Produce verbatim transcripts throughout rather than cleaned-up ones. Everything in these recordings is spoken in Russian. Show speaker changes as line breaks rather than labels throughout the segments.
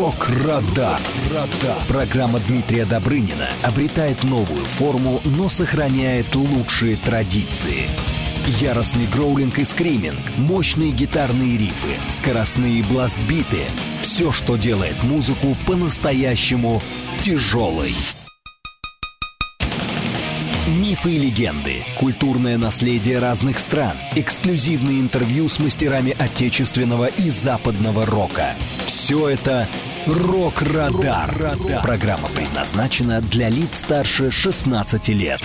Рок-Радар. Программа Дмитрия Добрынина обретает новую форму, но сохраняет лучшие традиции. Яростный гроулинг и скриминг, мощные гитарные рифы, скоростные бласт-биты — все, что делает музыку по-настоящему тяжелой. Мифы и легенды, культурное наследие разных стран, эксклюзивные интервью с мастерами отечественного и западного рока. Все это «Рок-Радар». Программа предназначена для лиц старше шестнадцати лет.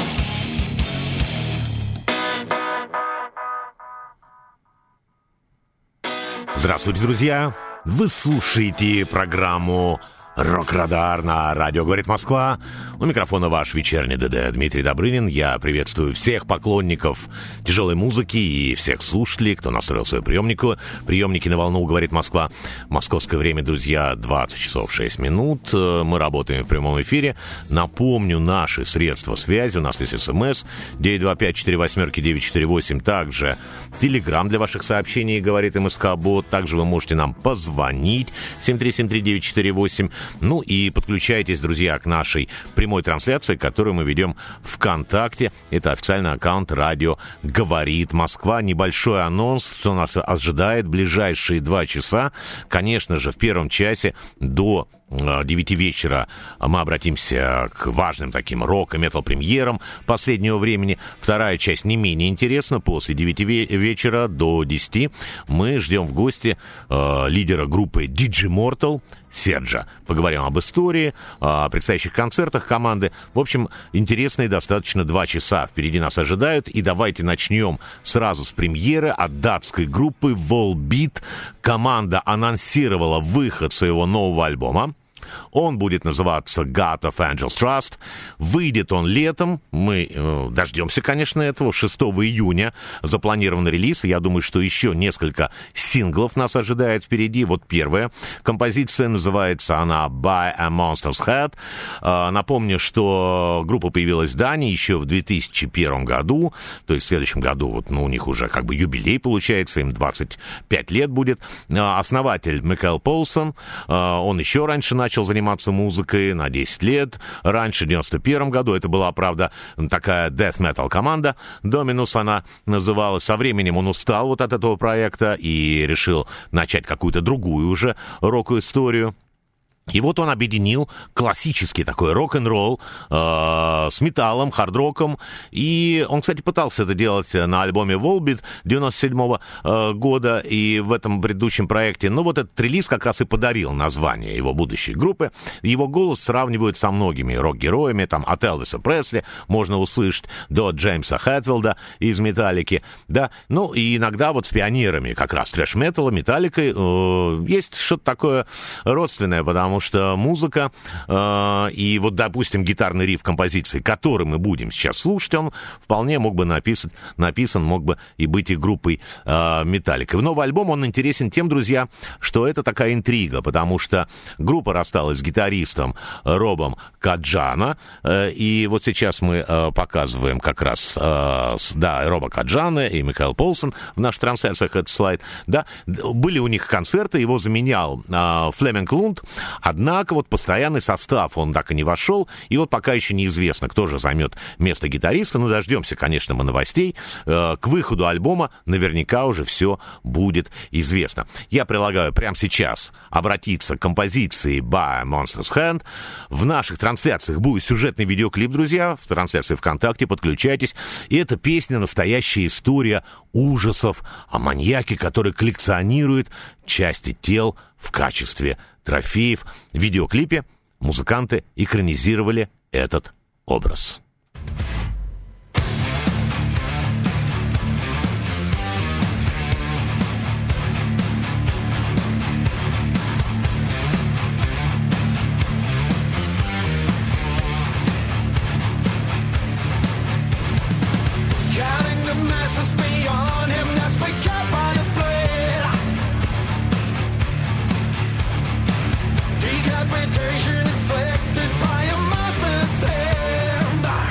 Здравствуйте, друзья! Вы слушаете программу «Рок-Радар» на радио «Говорит Москва». У микрофона ваш вечерний ДД Дмитрий Добрынин. Я приветствую всех поклонников тяжелой музыки и всех слушателей, кто настроил свои приемники. Приемники на волну «Говорит Москва». Московское время, друзья, двадцать часов шесть минут. Мы работаем в прямом эфире. Напомню, наши средства связи. У нас есть СМС девять два пять четыре восемь девять четыре восемь. Также Телеграм для ваших сообщений, говорит МСК-бот. Также вы можете нам позвонить семь три семь три девять четыре восемь. Ну и подключайтесь, друзья, к нашей прямой трансляции, которую мы ведем ВКонтакте. Это официальный аккаунт радио «Говорит Москва». Небольшой анонс, что нас ожидает в ближайшие два часа. Конечно же, в первом часе до девяти вечера мы обратимся к важным таким рок- и метал-премьерам последнего времени. Вторая часть не менее интересна. После девяти вечера до десяти мы ждем в гости э, лидера группы Digimortal Серджа. Поговорим об истории, о предстоящих концертах команды. В общем, интересные достаточно два часа впереди нас ожидают. И давайте начнем сразу с премьеры от датской группы Volbeat. Команда анонсировала выход своего нового альбома. Он будет называться God of Angels Trust. Выйдет он летом. Мы э, дождемся, конечно, этого. шестого июня запланирован релиз. Я думаю, что еще несколько синглов нас ожидает впереди. Вот первая композиция, называется она By a Monster's Head. Э, напомню, что группа появилась в Дании еще в две тысячи первом году. То есть в следующем году вот, ну, у них уже как бы юбилей получается. Им двадцать пять лет будет. Э, основатель Микаэл Полсон. Э, он еще раньше начал заниматься музыкой на десять лет. Раньше, в девяносто первом году, это была, правда, такая death metal команда. Dominus она называлась. Со временем он устал вот от этого проекта и решил начать какую-то другую уже рок-историю. И вот он объединил классический такой рок-н-ролл э, с металлом, хард-роком. И он, кстати, пытался это делать на альбоме Volbeat девяносто седьмого э, года и в этом предыдущем проекте. Но вот этот релиз как раз и подарил название его будущей группы. Его голос сравнивают со многими рок-героями. Там от Элвиса Пресли можно услышать до Джеймса Хэтфилда из «Металлики». Да? Ну и иногда вот с пионерами как раз трэш-металла, «Металликой» э, есть что-то такое родственное, потому Потому что музыка э, и вот, допустим, гитарный риф композиции, который мы будем сейчас слушать, он вполне мог бы написан, написан мог бы и быть и группой э, «Металлика». В новый альбом он интересен тем, друзья, что это такая интрига, потому что группа рассталась с гитаристом Робом Каджана, э, и вот сейчас мы э, показываем как раз, э, да, Роба Каджана и Микаэл Полсон в наших трансляциях, этот слайд, да, были у них концерты, его заменял э, Флеминг Лунд. Однако вот постоянный состав, он так и не вошел, и вот пока еще неизвестно, кто же займет место гитариста. Ну, дождемся, конечно, мы новостей. К выходу альбома наверняка уже все будет известно. Я предлагаю прямо сейчас обратиться к композиции By a Monster's Hand. В наших трансляциях будет сюжетный видеоклип, друзья, в трансляции ВКонтакте, подключайтесь. И эта песня — настоящая история ужасов о маньяке, который коллекционирует части тел в качестве трофеев. В видеоклипе музыканты экранизировали этот образ.
Decapitation inflicted by a monster's hand.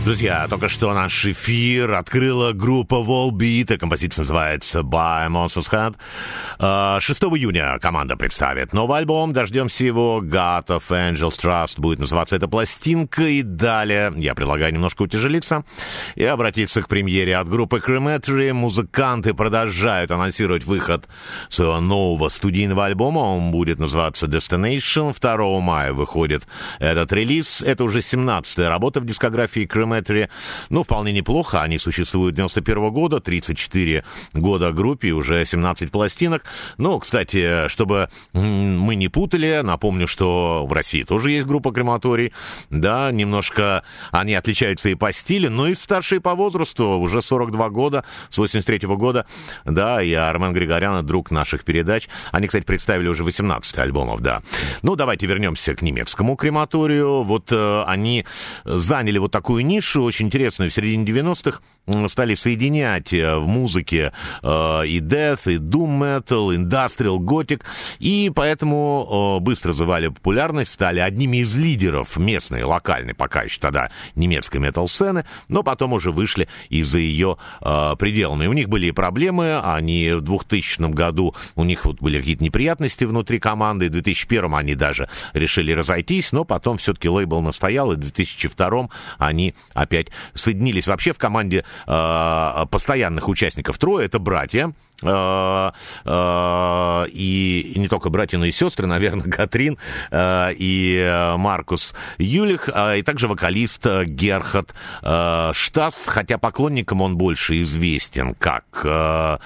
Друзья, только что наш эфир открыла группа Volbeat, и композиция называется By Monsters Head. шестого июня команда представит новый альбом, дождемся его, God of Angels Trust будет называться эта пластинка, и далее я предлагаю немножко утяжелиться и обратиться к премьере от группы Crematory. Музыканты продолжают анонсировать выход своего нового студийного альбома, он будет называться Destination. второго мая выходит этот релиз, это уже семнадцатая работа в дискографии Crematory. Ну, вполне неплохо. Они существуют с девяносто первого года, тридцать четыре года группе, уже семнадцать пластинок. Ну, кстати, чтобы мы не путали, напомню, что в России тоже есть группа Крематорий. Да, немножко они отличаются и по стилю, но и старшие по возрасту, уже сорок два года, с восемьдесят третьего года. Да, и Армен Григорян, друг наших передач. Они, кстати, представили уже восемнадцать альбомов, да. Ну, давайте вернемся к немецкому Крематорию. Вот э, они заняли вот такую нишу, очень интересную, в середине девяностых стали соединять в музыке э, и death, и doom metal, industrial, gothic, и поэтому э, быстро завоевали популярность, стали одними из лидеров местной, локальной, пока еще тогда, немецкой метал-сцены, но потом уже вышли из-за ее э, пределами. У них были и проблемы, они в двухтысячном году, у них вот были какие-то неприятности внутри команды, в две тысячи первом они даже решили разойтись, но потом все-таки лейбл настоял, и в две тысячи втором они опять соединились. Вообще в команде э, постоянных участников трое, это братья, э, э, и, и не только братья, но и сестры, наверное, Катрин э, и Маркус Юлих, э, и также вокалист Герхард э, Штас, хотя поклонникам он больше известен как э,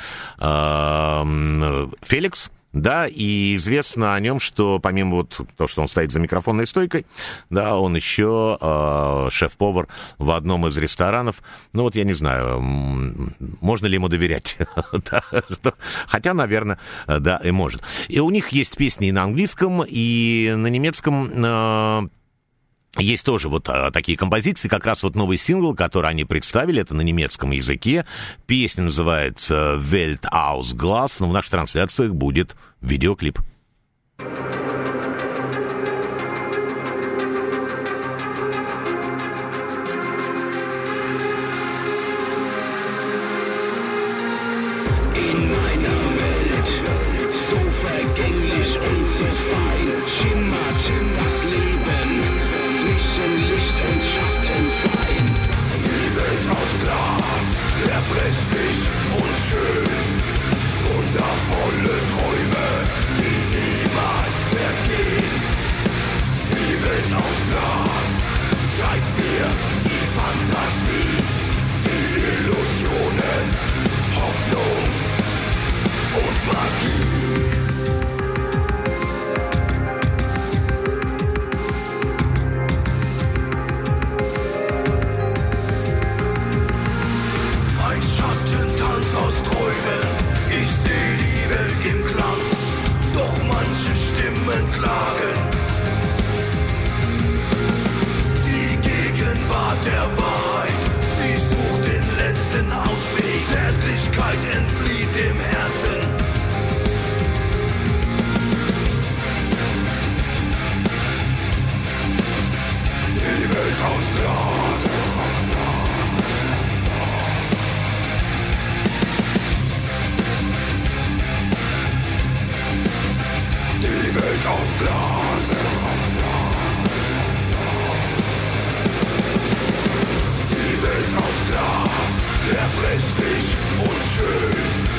э, Феликс. Да, и известно о нем, что помимо вот того, что он стоит за микрофонной стойкой, да, он еще э, шеф-повар в одном из ресторанов. Ну вот я не знаю, можно ли ему доверять. Хотя, наверное, да, и может. И у них есть песни и на английском, и на немецком. Есть тоже вот а, такие композиции, как раз вот новый сингл, который они представили, это на немецком языке. Песня называется Welt aus Glas, но в наших трансляциях будет видеоклип.
Zerbrechlich und schön.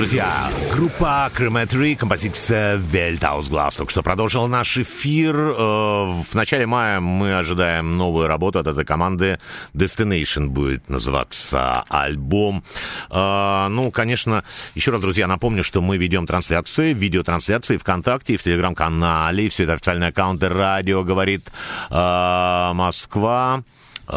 Друзья, группа Crematory, композиция Weltausglas только что продолжила наш эфир. В начале мая мы ожидаем новую работу от этой команды. Destination будет называться альбом. Ну, конечно, еще раз, друзья, напомню, что мы ведем трансляции, видеотрансляции ВКонтакте и в Телеграм-канале. Все это официальные аккаунты «Радио говорит Москва».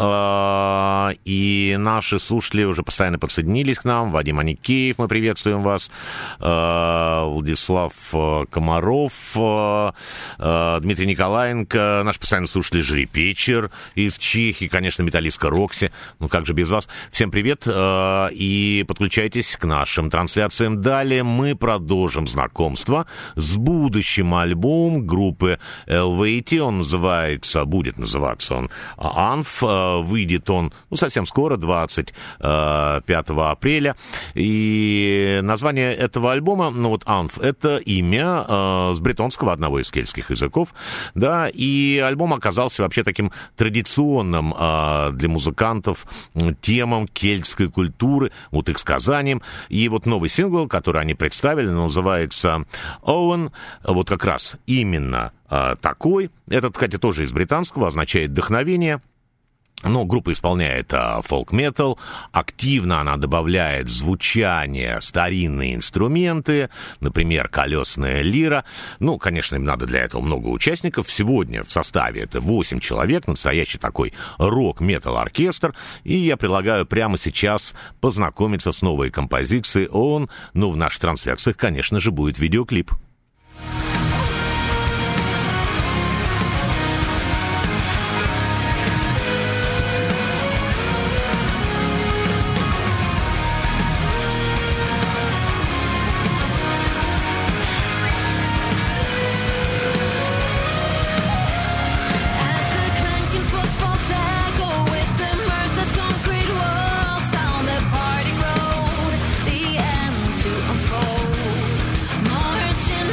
И наши слушатели уже постоянно подсоединились к нам. Вадим Аникеев, мы приветствуем вас. Владислав Комаров, Дмитрий Николаенко, наш постоянный слушатель Жри Печер из Чехии, конечно, металлистка Рокси. Ну как же без вас? Всем привет и подключайтесь к нашим трансляциям. Далее мы продолжим знакомство с будущим альбомом группы эл ви ти. Он называется, будет называться он «Анф». Выйдет он, ну, совсем скоро, двадцать пятого апреля. И название этого альбома, ну, вот «Анф», это имя э, с бретонского, одного из кельтских языков, да, и альбом оказался вообще таким традиционным э, для музыкантов темам кельтской культуры, вот их сказанием. И вот новый сингл, который они представили, называется «Оуэн», вот как раз именно э, такой. Этот, хотя тоже из британского, означает «вдохновение». Но группа исполняет фолк-метал, активно она добавляет звучание, старинные инструменты, например, колесная лира. Ну, конечно, им надо для этого много участников. Сегодня в составе это восемь человек, настоящий такой рок-метал-оркестр. И я предлагаю прямо сейчас познакомиться с новой композицией. Он, ну, в наших трансляциях, конечно же, будет видеоклип.
Marching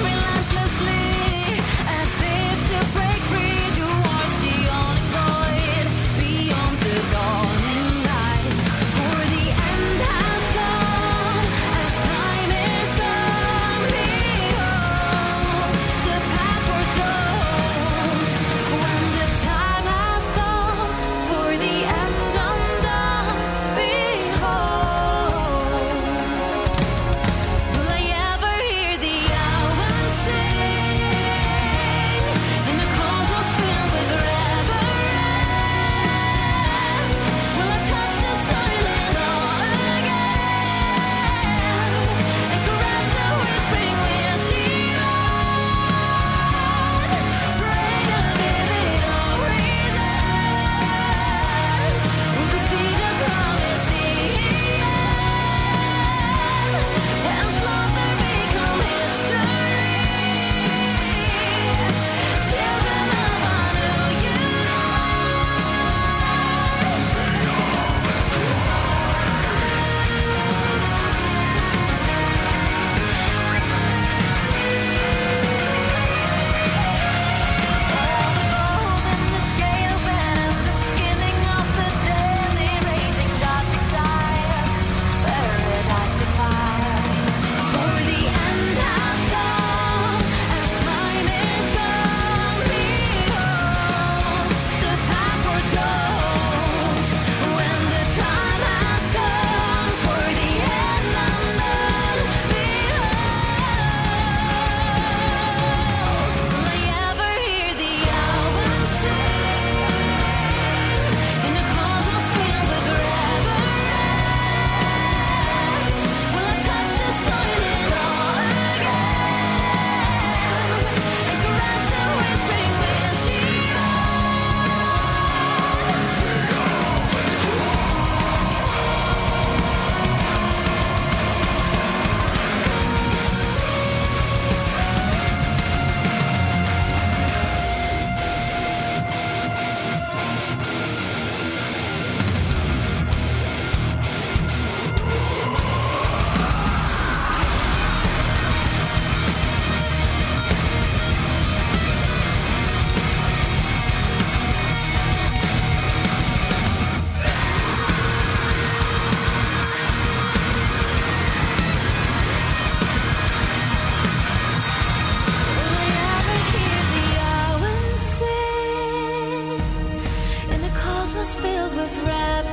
with reverence.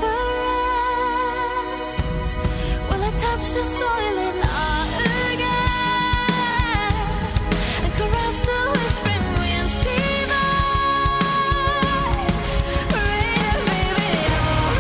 Will I touch the soil and not again? And caress the whispering winds divine. Rain, baby, don't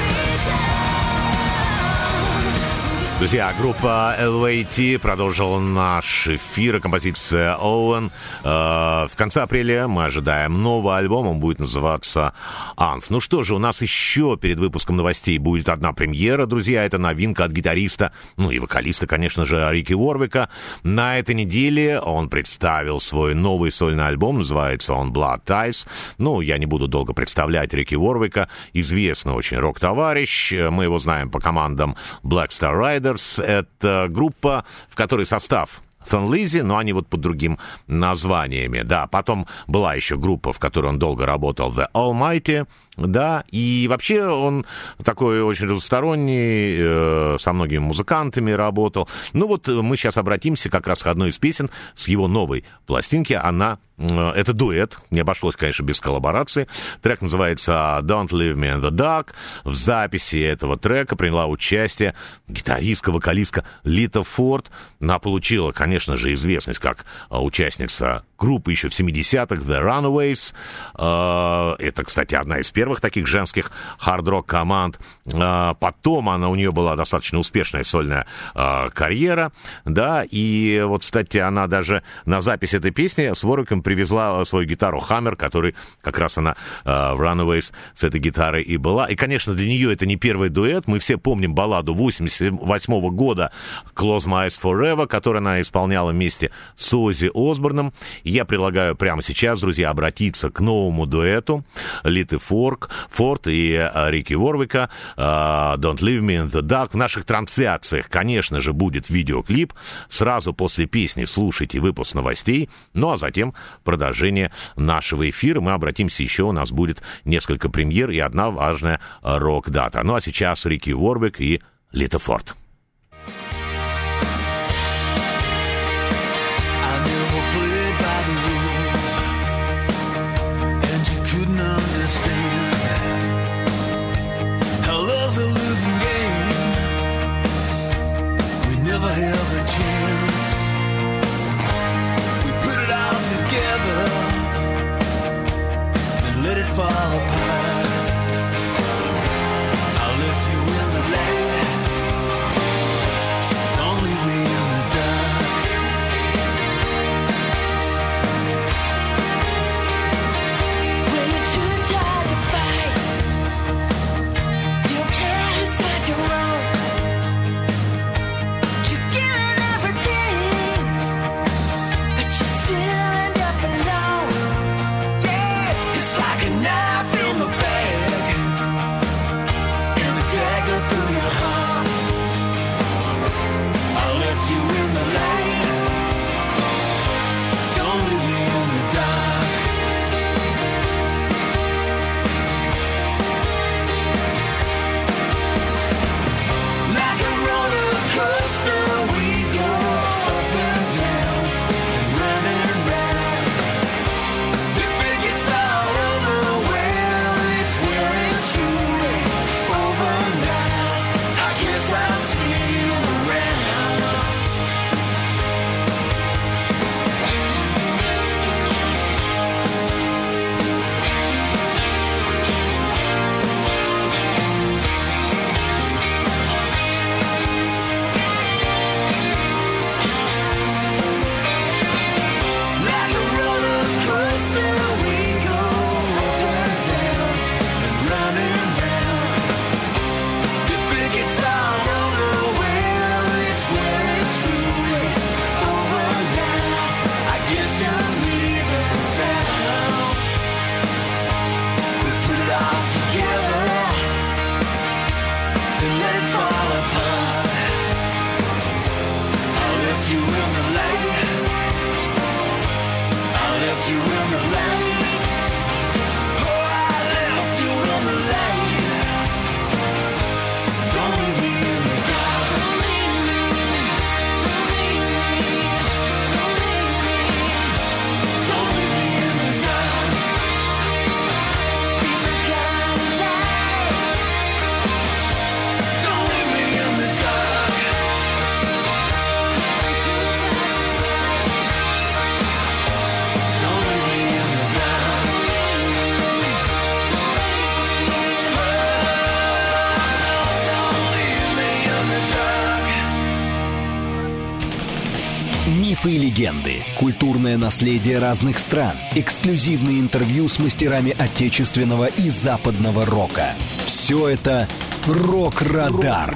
resound.
Друзья, группа эл эй ти продолжила наш эфир, композиция Owen. В конце апреля мы ожидаем новый альбом, он будет называться «Анф». Ну что же, у нас еще перед выпуском новостей будет одна премьера, друзья, это новинка от гитариста, ну и вокалиста, конечно же, Рики Уорвика. На этой неделе он представил свой новый сольный альбом, называется он «Blood Ties». Ну, я не буду долго представлять Рики Уорвика, известный очень рок-товарищ, мы его знаем по командам Black Star Riders. Это группа, в которой состав Thin Lizzy, но они вот под другим названиями, да. Потом была еще группа, в которой он долго работал, The Almighty, да, и вообще он такой очень разносторонний, э, со многими музыкантами работал. Ну вот мы сейчас обратимся как раз к одной из песен с его новой пластинки, она... Это дуэт, не обошлось, конечно, без коллаборации. Трек называется «Don't Leave Me in the Dark». В записи этого трека приняла участие гитаристка, вокалистка Лита Форд. Она получила, конечно же, известность как участница группы еще в семидесятых The Runaways. Это, кстати, одна из первых таких женских хард-рок команд. Потом она, у нее была достаточно успешная сольная карьера, да, и вот, кстати, она даже на запись этой песни с Уорвиком привезла свою гитару Hammer, который как раз она э, в Runaways с этой гитарой и была. И, конечно, для нее это не первый дуэт. Мы все помним балладу восемьдесят восьмого года «Close My Eyes Forever», которую она исполняла вместе с Оззи Осборном. И я предлагаю прямо сейчас, друзья, обратиться к новому дуэту Литы Форд, Форд и э, Рики Уорвика э, «Don't Leave Me in the Dark». В наших трансляциях, конечно же, будет видеоклип. Сразу после песни слушайте выпуск новостей. Ну, а затем продолжение нашего эфира. Мы обратимся еще, у нас будет несколько премьер и одна важная рок-дата. Ну а сейчас Рики Уорвик и Лита Форд.
Fall apart. I left you in the light. Don't leave me in the dark.
When you're too tired to fight, you don't care whose side you're on. You're giving everything, but you still end up alone.
Yeah, it's like a knife in the
Мифы и легенды, культурное наследие разных стран, эксклюзивные интервью с мастерами отечественного и западного рока. Все это «Рок-Радар».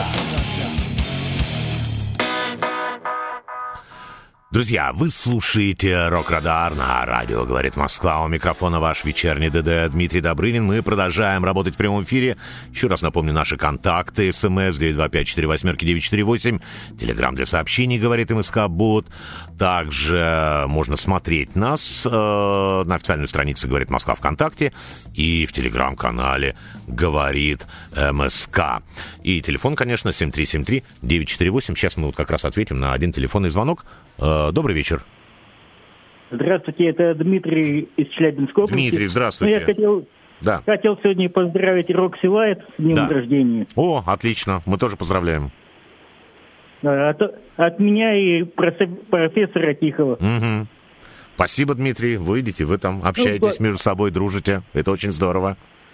Друзья, вы слушаете «Рок-Радар» на радио «Говорит Москва». У микрофона ваш вечерний ДД Дмитрий Добрынин. Мы продолжаем работать в прямом эфире. Еще раз напомню наши контакты. СМС девять два пять четыре восемь девять четыре восемь. Телеграм для сообщений «Говорит МСК-бот». Также можно смотреть нас э, на официальной странице «Говорит Москва» ВКонтакте и в телеграм-канале «Говорит МСК». И телефон, конечно, семь три семь три девять четыре восемь. Сейчас мы вот как раз ответим на один телефонный звонок. Добрый вечер.
Здравствуйте, это Дмитрий из Челябинской области.
Дмитрий, здравствуйте.
Ну, я хотел,
да.
хотел сегодня поздравить Рокси Лайт с днем
да.
рождения.
О, отлично, мы тоже поздравляем.
От, от меня и профессора Тихого.
Угу. Спасибо, Дмитрий, вы идите, вы там общаетесь ну, между собой, дружите, это очень здорово.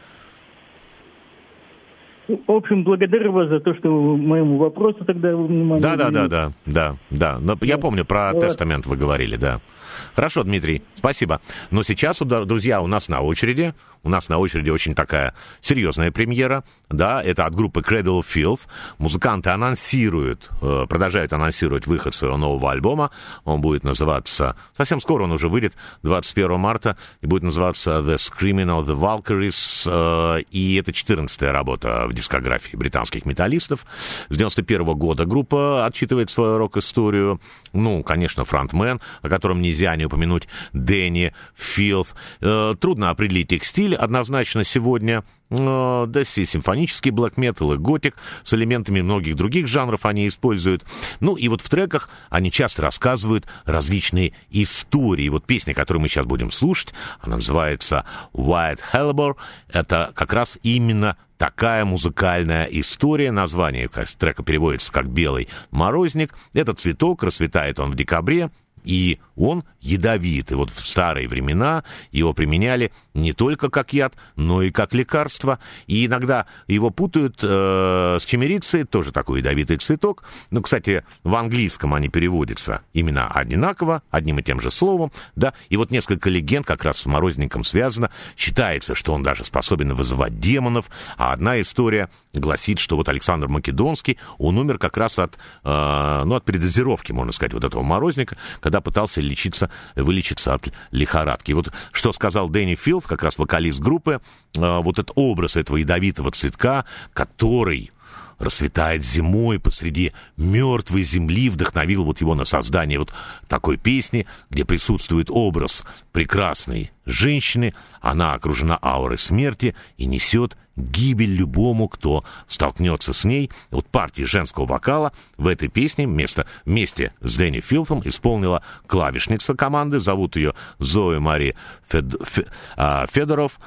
В общем, благодарю вас за то, что вы моему вопросу тогда внимание
Да, да,
уделили.
да, да, да, да. Но я помню, про
Вот.
тестамент вы говорили, да. Хорошо, Дмитрий, спасибо. Но сейчас, друзья, у нас на очереди, у нас на очереди очень такая серьезная премьера, да, это от группы Cradle of Filth. Музыканты анонсируют, продолжают анонсировать выход своего нового альбома. Он будет называться, совсем скоро он уже выйдет, двадцать первого марта, и будет называться The Screaming of the Valkyries, и это четырнадцатая работа в дискографии британских металлистов. С девяносто первого года группа отчитывает свою рок-историю. Ну, конечно, фронтмен, о котором нельзя не упомянуть, Дэнни Филд. Трудно определить их стиль однозначно сегодня. Да, все симфонический блэк-метал и готик с элементами многих других жанров они используют. Ну и вот в треках они часто рассказывают различные истории. Вот песня, которую мы сейчас будем слушать, она называется White Hellebore. Это как раз именно такая музыкальная история. Название трека переводится как «Белый морозник». Этот цветок, расцветает он в декабре, и он ядовит. И вот в старые времена его применяли не только как яд, но и как лекарство. И иногда его путают э, с чимерицей, тоже такой ядовитый цветок. Ну, кстати, в английском они переводятся именно одинаково, одним и тем же словом. Да? И вот несколько легенд как раз с морозником связано. Считается, что он даже способен вызывать демонов. А одна история гласит, что вот Александр Македонский, он умер как раз от, э, ну, от передозировки, можно сказать, вот этого морозника, когда пытался лечиться, вылечиться от лихорадки. И вот что сказал Дэнни Филд, как раз вокалист группы, э, вот этот образ этого ядовитого цветка, который расцветает зимой посреди мертвой земли, вдохновил вот его на создание вот такой песни, где присутствует образ прекрасной женщины, она окружена аурой смерти и несет гибель любому, кто столкнется с ней. Вот партии женского вокала в этой песне вместо, вместе с Дэнни Филдом исполнила клавишница команды, зовут ее Зоя Мари Фед, Фед, а, Федоров.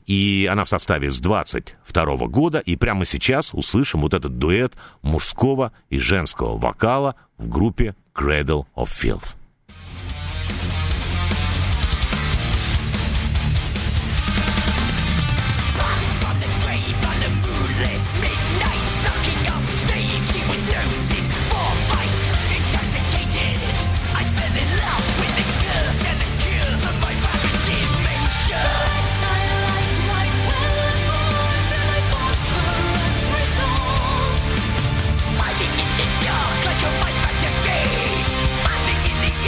И она в составе с двадцать второго года. И прямо сейчас услышим вот этот дуэт мужского и женского вокала в группе Cradle of Filth.
Fighting in the dark like a fight fantasy. Fighting in the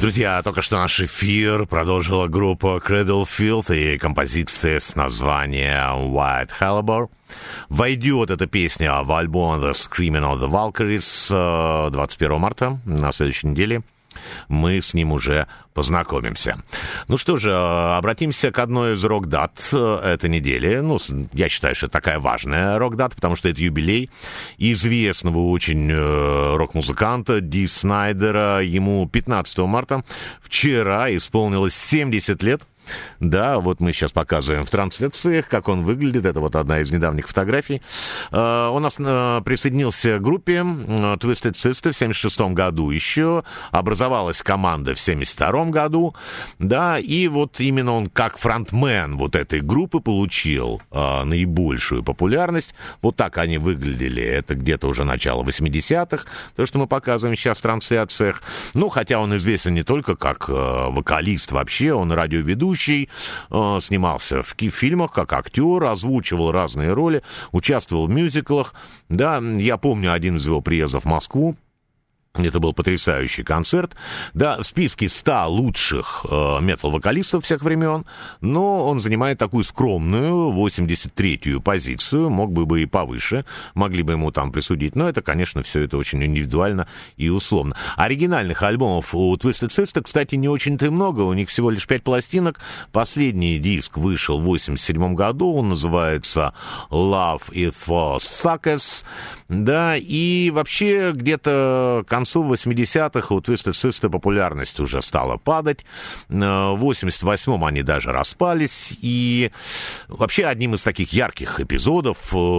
Друзья, только что наш эфир продолжила группа Cradle Filth и композиция с названием White Hellebore. Войдет эта песня в альбом The Screaming of the Valkyries двадцать первого марта, на следующей неделе. Мы с ним уже познакомимся. Ну что же, обратимся к одной из рок-дат этой недели. Ну, я считаю, что это такая важная рок-дата, потому что это юбилей известного очень рок-музыканта Ди Снайдера. Ему пятнадцатого марта вчера исполнилось семьдесят лет. Да, вот мы сейчас показываем в трансляциях, как он выглядит. Это вот одна из недавних фотографий. Он у нас присоединился к группе Twisted Sister в семьдесят шестом году еще. Образовалась команда в семьдесят втором году. Да, и вот именно он как фронтмен вот этой группы получил наибольшую популярность. Вот так они выглядели. Это где-то уже начало восьмидесятых, то, что мы показываем сейчас в трансляциях. Ну, хотя он известен не только как вокалист вообще, он радиоведущий. Снимался в фильмах как актер, озвучивал разные роли, участвовал в мюзиклах. Да, я помню один из его приездов в Москву. Это был потрясающий концерт. Да, в списке ста лучших э, метал-вокалистов всех времен, но он занимает такую скромную восемьдесят третью позицию, мог бы бы и повыше, могли бы ему там присудить, но это, конечно, все это очень индивидуально и условно. Оригинальных альбомов у Twisted Sister, кстати, не очень-то и много, у них всего лишь пять пластинок. Последний диск вышел в восемьдесят седьмом году, он называется Love Is For Suckers. Да, и вообще где-то к концу восьмидесятых у Twisted Sister популярность уже стала падать. В восемьдесят восьмом они даже распались. И вообще одним из таких ярких эпизодов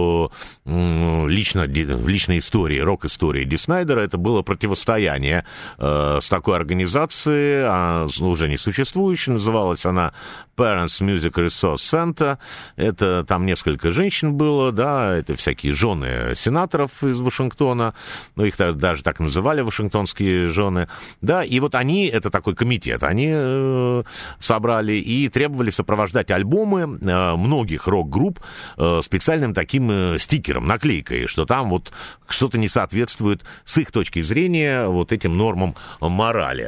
лично, в личной истории, рок-истории Ди Снайдера, это было противостояние с такой организацией, уже не существующей, называлась она Parents Music Resource Center. Это там несколько женщин было, да, это всякие жены сенаторов из Вашингтона, ну, их даже так называли, вашингтонские жены, да, и вот они, это такой комитет, они э, собрали и требовали сопровождать альбомы э, многих рок-групп э, специальным таким э, стикером, наклейкой, что там вот что-то не соответствует с их точки зрения вот этим нормам морали.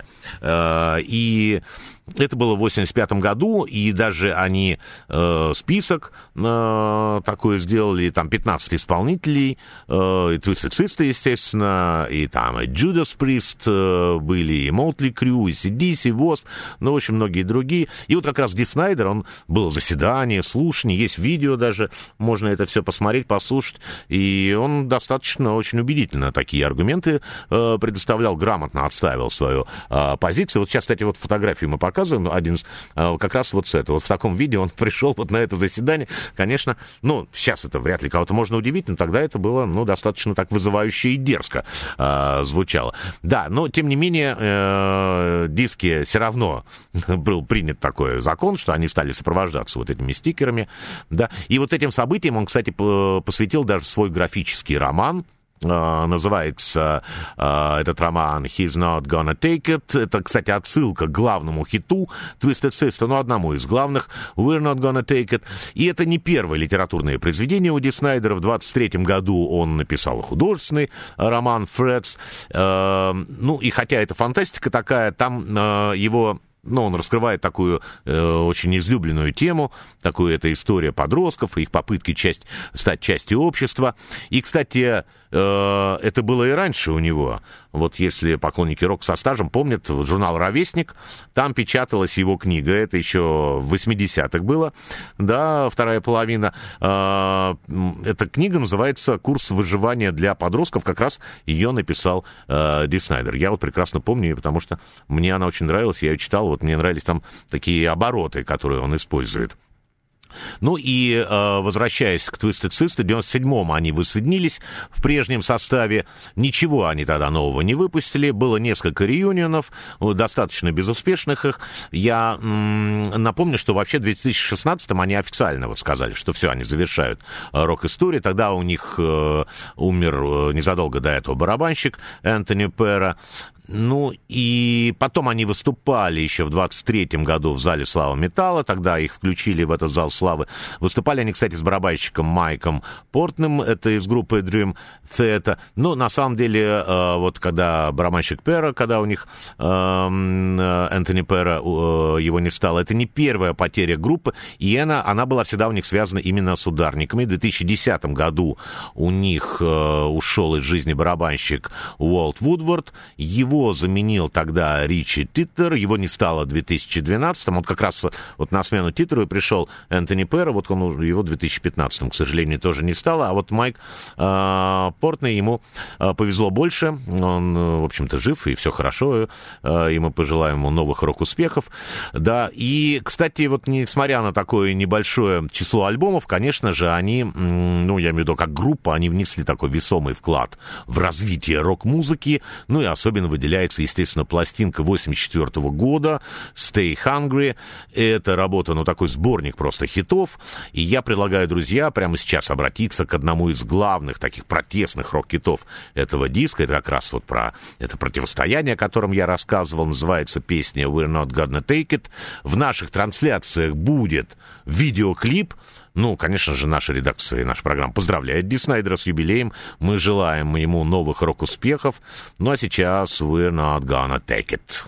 Э, и это было в восемьдесят пятом году, и даже они э, список э, такой сделали, там пятнадцать исполнителей, э, и Twisted Sister, естественно, и там и Judas Priest э, были, и Motley Crue, и си ди си, Wasp, ну, очень многие другие. И вот как раз Ди Снайдер, он было заседание, слушание, есть видео даже, можно это все посмотреть, послушать, и он достаточно очень убедительно такие аргументы э, предоставлял, грамотно отставил свою э, позицию. Вот сейчас, кстати, вот фотографию мы показываем, один как раз вот с этого, вот в таком виде он пришел вот на это заседание. Конечно, ну, сейчас это вряд ли кого-то можно удивить, но тогда это было, ну, достаточно так вызывающе и дерзко э, звучало. Да, но, тем не менее, э, диски все равно был принят такой закон, что они стали сопровождаться вот этими стикерами, да, и вот этим событиям он, кстати, посвятил даже свой графический роман. Uh, называется uh, этот роман «He's Not Gonna Take It». Это, кстати, отсылка к главному хиту Twisted Sister, ну, одному из главных, «We're Not Gonna Take It». И это не первое литературное произведение у Ди Снайдера. В двадцать третьем году он написал художественный роман «Freds». Uh, ну, и хотя это фантастика такая, там uh, его... Ну, он раскрывает такую э, очень излюбленную тему, такую это история подростков, их попытки часть, стать частью общества. И, кстати, э, это было и раньше у него. Вот если поклонники рока со стажем помнят, вот журнал «Ровесник», там печаталась его книга, это еще в восьмидесятых было, да, вторая половина. Э, эта книга называется «Курс выживания для подростков», как раз ее написал э, Ди Снайдер. Я вот прекрасно помню ее, потому что мне она очень нравилась, я ее читал, вот мне нравились там такие обороты, которые он использует. Ну и, э, возвращаясь к Twisted Sister, в девяносто седьмом они воссоединились в прежнем составе. Ничего они тогда нового не выпустили. Было несколько реюнионов, достаточно безуспешных их. Я м- напомню, что вообще в две тысячи шестнадцатом они официально вот сказали, что все, они завершают рок-историю. Тогда у них э, умер э, незадолго до этого барабанщик Энтони Перро. Ну, и потом они выступали еще в двадцать третьем году в зале славы металла, тогда их включили в этот зал славы. Выступали они, кстати, с барабанщиком Майком Портным, это из группы Dream Theater. Но на самом деле, вот когда барабанщик Пера, когда у них Энтони Пера, его не стало, это не первая потеря группы, и она, она была всегда у них связана именно с ударниками. В две тысячи десятом году у них ушел из жизни барабанщик Уолт Вудвард, его Его заменил тогда Ричи Титтер, его не стало в две тысячи двенадцатом, он как раз вот на смену Титтеру и пришел Энтони Пера, вот он, его в две тысячи пятнадцатом, к сожалению, тоже не стало, а вот Майк э, Портный, ему э, повезло больше, он, э, в общем-то, жив, и все хорошо, э, и мы пожелаем ему новых рок-успехов, да, и, кстати, вот несмотря на такое небольшое число альбомов, конечно же, они, ну, я имею в виду, как группа, они внесли такой весомый вклад в развитие рок-музыки, ну, и особенно выделяется, естественно, пластинка восемьдесят четвёртого года «Stay Hungry». Это работа, ну, такой сборник просто хитов. И я предлагаю, друзья, прямо сейчас обратиться к одному из главных таких протестных рок-хитов этого диска. Это как раз вот про это противостояние, о котором я рассказывал. Называется песня «We're Not Gonna Take It». В наших трансляциях будет видеоклип. Ну, конечно же, наша редакция и наша программа поздравляет Ди Снайдера с юбилеем. Мы желаем ему новых рок-успехов. Ну, а сейчас «We're Not Gonna Take It».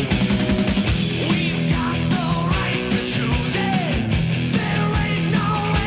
We've got the right to choose it. There ain't no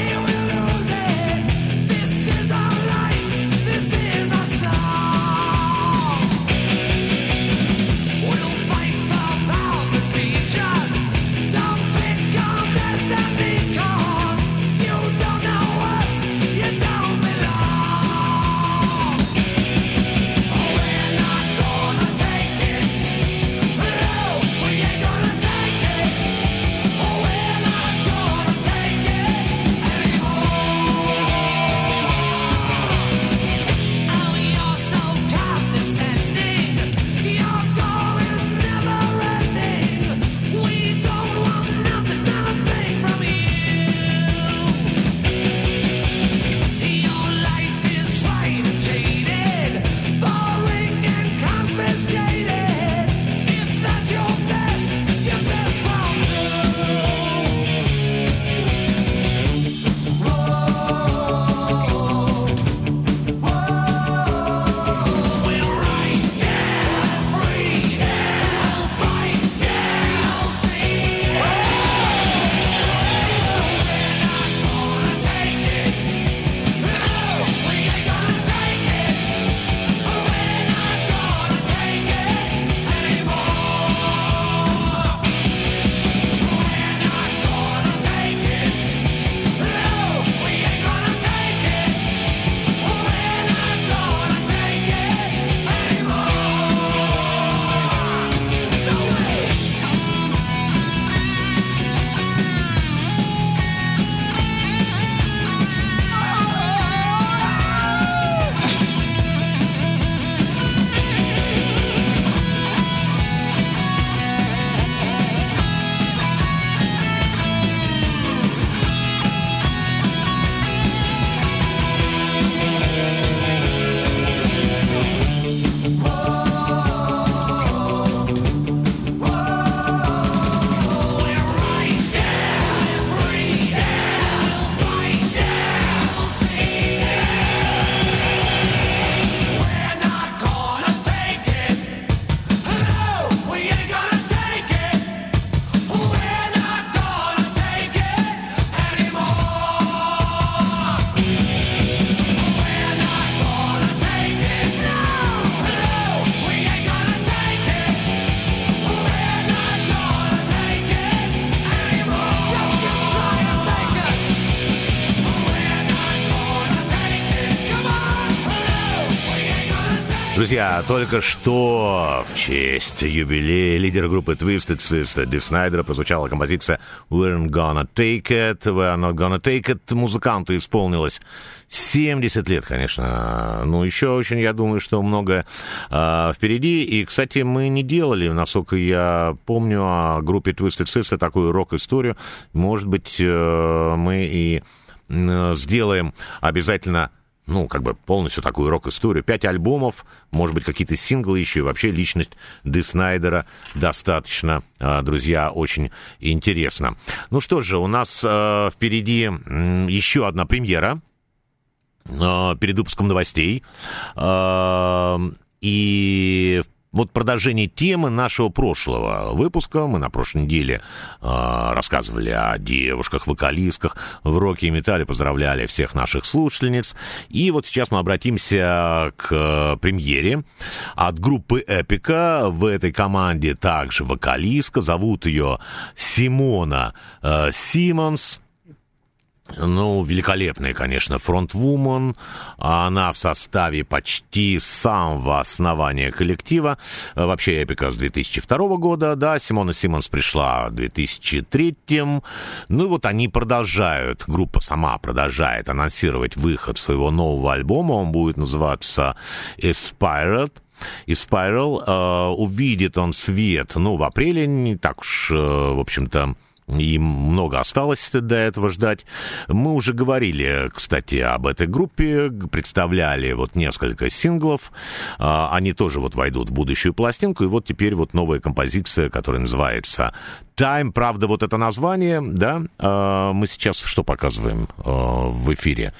Друзья, только что в честь юбилея лидера группы Twisted Sister Ди Снайдера прозвучала композиция We're Gonna Take It, We're Not Gonna Take It. Музыканту исполнилось семьдесят лет, конечно. Ну, еще очень, я думаю, что много э, впереди. И, кстати, мы не делали, насколько я помню, о группе Twisted Sister такую рок-историю. Может быть, э, мы и э, сделаем обязательно... ну, как бы полностью такую рок-историю. Пять альбомов, может быть, какие-то синглы еще, и вообще личность Ди Снайдера достаточно, друзья, очень интересна. Ну что же, у нас э, впереди еще одна премьера э, перед выпуском новостей. Э, и вот продолжение темы нашего прошлого выпуска. Мы на прошлой неделе э, рассказывали о девушках-вокалистках в роке и металле, поздравляли всех наших слушательниц. И вот сейчас мы обратимся к премьере от группы Эпика. В этой команде также вокалистка, зовут ее Симона э, Симмонс. Ну, великолепная, конечно, фронтвумен. Она в составе почти самого основания коллектива. Вообще, Эпика с две тысячи второго года, да, Симона Симмонс пришла в две тысячи третьем. Ну, и вот они продолжают, группа сама продолжает анонсировать выход своего нового альбома. Он будет называться «Inspired». И Spiral. Э, увидит он свет, ну, в апреле, не так уж, э, в общем-то, и много осталось до этого ждать. Мы уже говорили, кстати, об этой группе, представляли вот несколько синглов. Они тоже вот войдут в будущую пластинку. И вот теперь вот новая композиция, которая называется Time. Правда, вот это название, да, мы сейчас что показываем в эфире?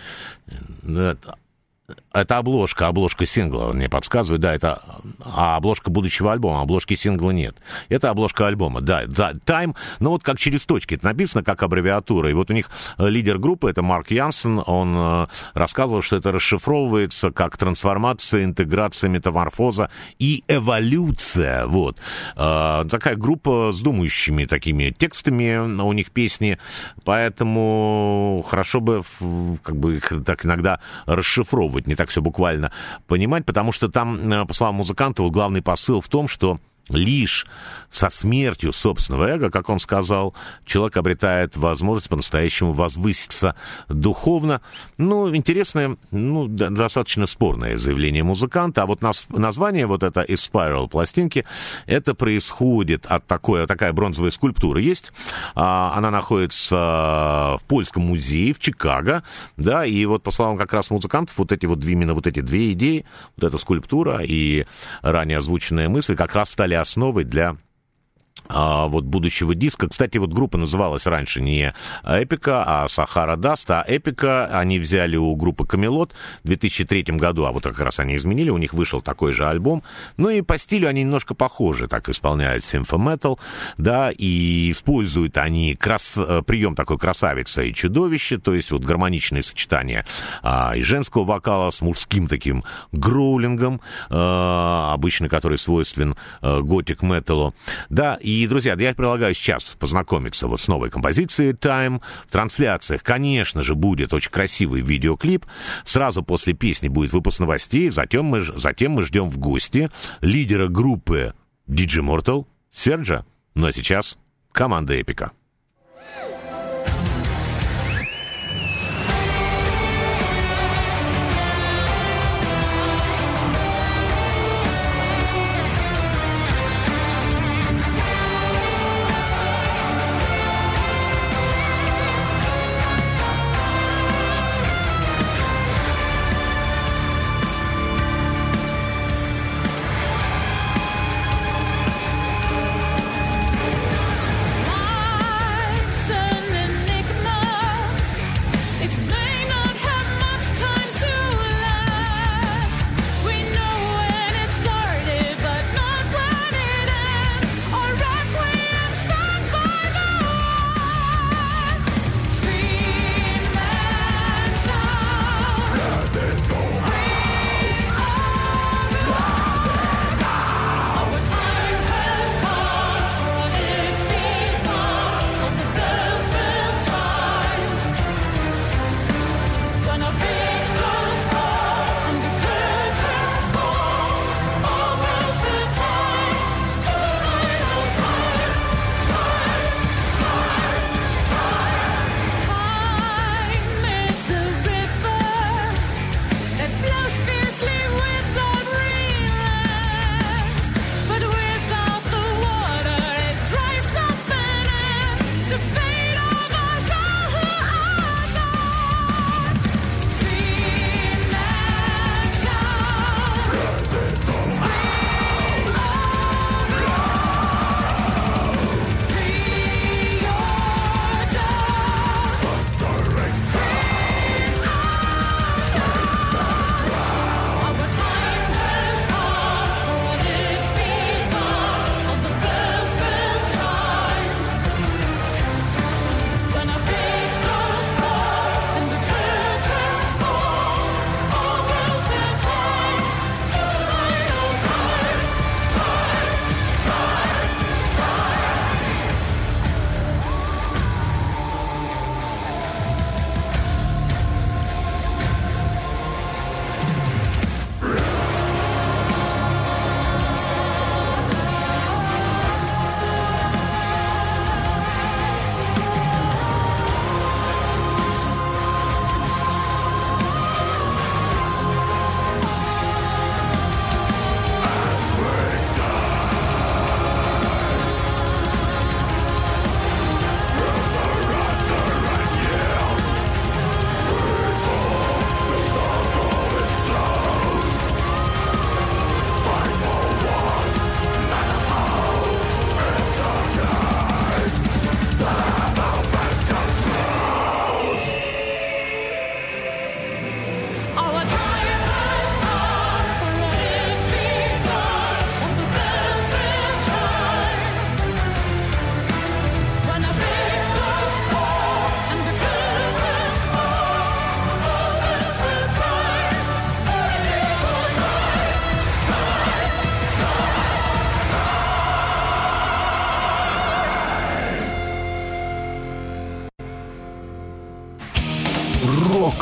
Это обложка, обложка сингла, мне подсказывают, да, это а обложка будущего альбома, обложки сингла нет. Это обложка альбома, да, да, Time, но вот как через точки, это написано как аббревиатура. И вот у них лидер группы, это Марк Янсен, он э, рассказывал, что это расшифровывается как трансформация, интеграция, метаморфоза и эволюция, вот. Э, такая группа с думающими такими текстами, у них песни, поэтому хорошо бы как бы их так иногда расшифровывать, не так все буквально понимать, потому что там, по словам музыканта, вот главный посыл в том, что лишь со смертью собственного эго, как он сказал, человек обретает возможность по-настоящему возвыситься духовно. Ну, интересное, ну, достаточно спорное заявление музыканта. А вот нас, название вот это «Spiral» пластинки, это происходит от такой, такая бронзовая скульптура есть. Она находится в Польском музее в Чикаго, да, и вот по словам как раз музыкантов, вот эти вот именно вот эти две идеи, вот эта скульптура и ранее озвученная мысль как раз стали основой для а, вот будущего диска. Кстати, вот группа называлась раньше не Эпика, а Сахара Даст, а Эпика они взяли у группы Камелот в две тысячи третьем году, а вот как раз они изменили, у них вышел такой же альбом. Ну и по стилю они немножко похожи, так исполняют симфометал, да, и используют они крас... прием такой красавица и чудовище, то есть вот гармоничное сочетание а, и женского вокала с мужским таким гроулингом, а, обычно который свойствен а, готик-металу, да. И, друзья, я предлагаю сейчас познакомиться вот с новой композицией Time. В трансляциях, конечно же, будет очень красивый видеоклип. Сразу после песни будет выпуск новостей. Затем мы, затем мы ждем в гости лидера группы Digimortal Серджа. Ну а сейчас команда Эпика.
Why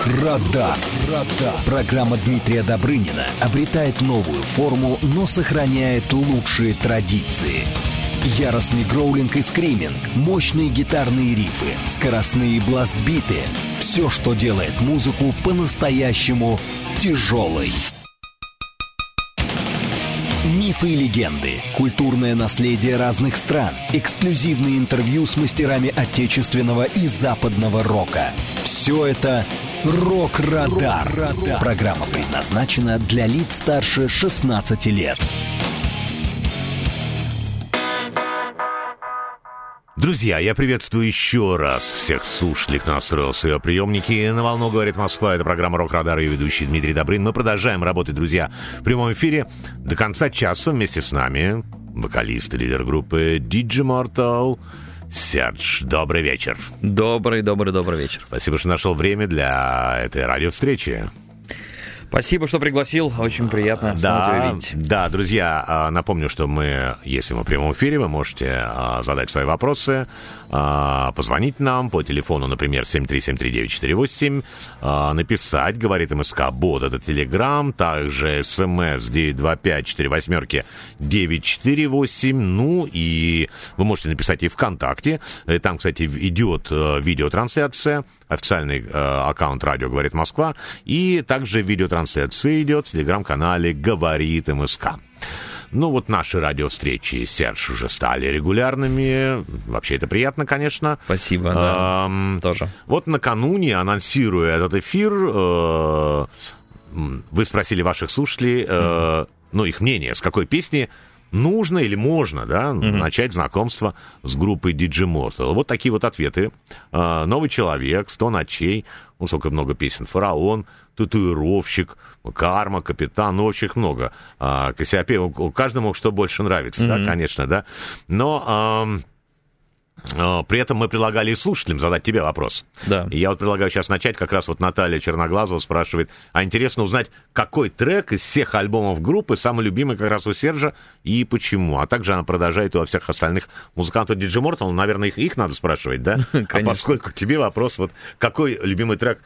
Рок-Радар. Программа Дмитрия Добрынина обретает новую форму, но сохраняет лучшие традиции. Яростный гроулинг и скриминг, мощные гитарные рифы, скоростные бластбиты — все, что делает музыку по-настоящему тяжелой. Мифы и легенды, культурное наследие разных стран, эксклюзивные интервью с мастерами отечественного и западного рока. Все это «Рок-Радар». Программа предназначена для лиц старше шестнадцати лет.
Друзья, я приветствую еще раз всех слушателей, кто настроил свои приемники. На волну «Говорит Москва». Это программа «Рок-Радар» и ведущий Дмитрий Добрынин. Мы продолжаем работать, друзья, в прямом эфире. До конца часа вместе с нами вокалист и лидер группы Digimortal Серж. Добрый вечер.
Добрый, добрый, добрый вечер.
Спасибо, что нашел время для этой радиовстречи.
Спасибо, что пригласил. Очень приятно снова тебя видеть.
Да, друзья, напомню, что мы, если мы в прямом эфире, вы можете задать свои вопросы, позвонить нам по телефону, например, семь три семь три девять четыре восемь, написать, говорит МСК, бот, это Телеграм, также СМС девять два пять четыре восемь девять четыре восемь, ну и вы можете написать и ВКонтакте, там, кстати, идет видеотрансляция, официальный аккаунт «Радио говорит Москва», и также видеотрансляция идет в телеграм-канале «Говорит МСК». Ну, вот наши радиовстречи, Серж, уже стали регулярными. Вообще это приятно, конечно.
Спасибо, да, эм, тоже.
Вот накануне, анонсируя этот эфир, э, вы спросили ваших слушателей, э, mm-hmm. ну, их мнение, с какой песни нужно или можно, да, mm-hmm. начать знакомство с группой Digimortal. Вот такие вот ответы. Э, «Новый человек», «Сто ночей», ну, сколько много песен, «Фараон», «Татуировщик», «Карма», «Капитан», ну, очень много. А, Кассиопея, у каждому что больше нравится, mm-hmm. да, конечно, да. Но а, а, при этом мы предлагали и слушателям задать тебе вопрос.
Да.
И я вот предлагаю сейчас начать, как раз вот Наталья Черноглазова спрашивает, а интересно узнать, какой трек из всех альбомов группы самый любимый как раз у Сержа и почему. А также она продолжает у всех остальных музыкантов Digimortal, наверное, их, их надо спрашивать, да? А поскольку тебе вопрос, вот какой любимый трек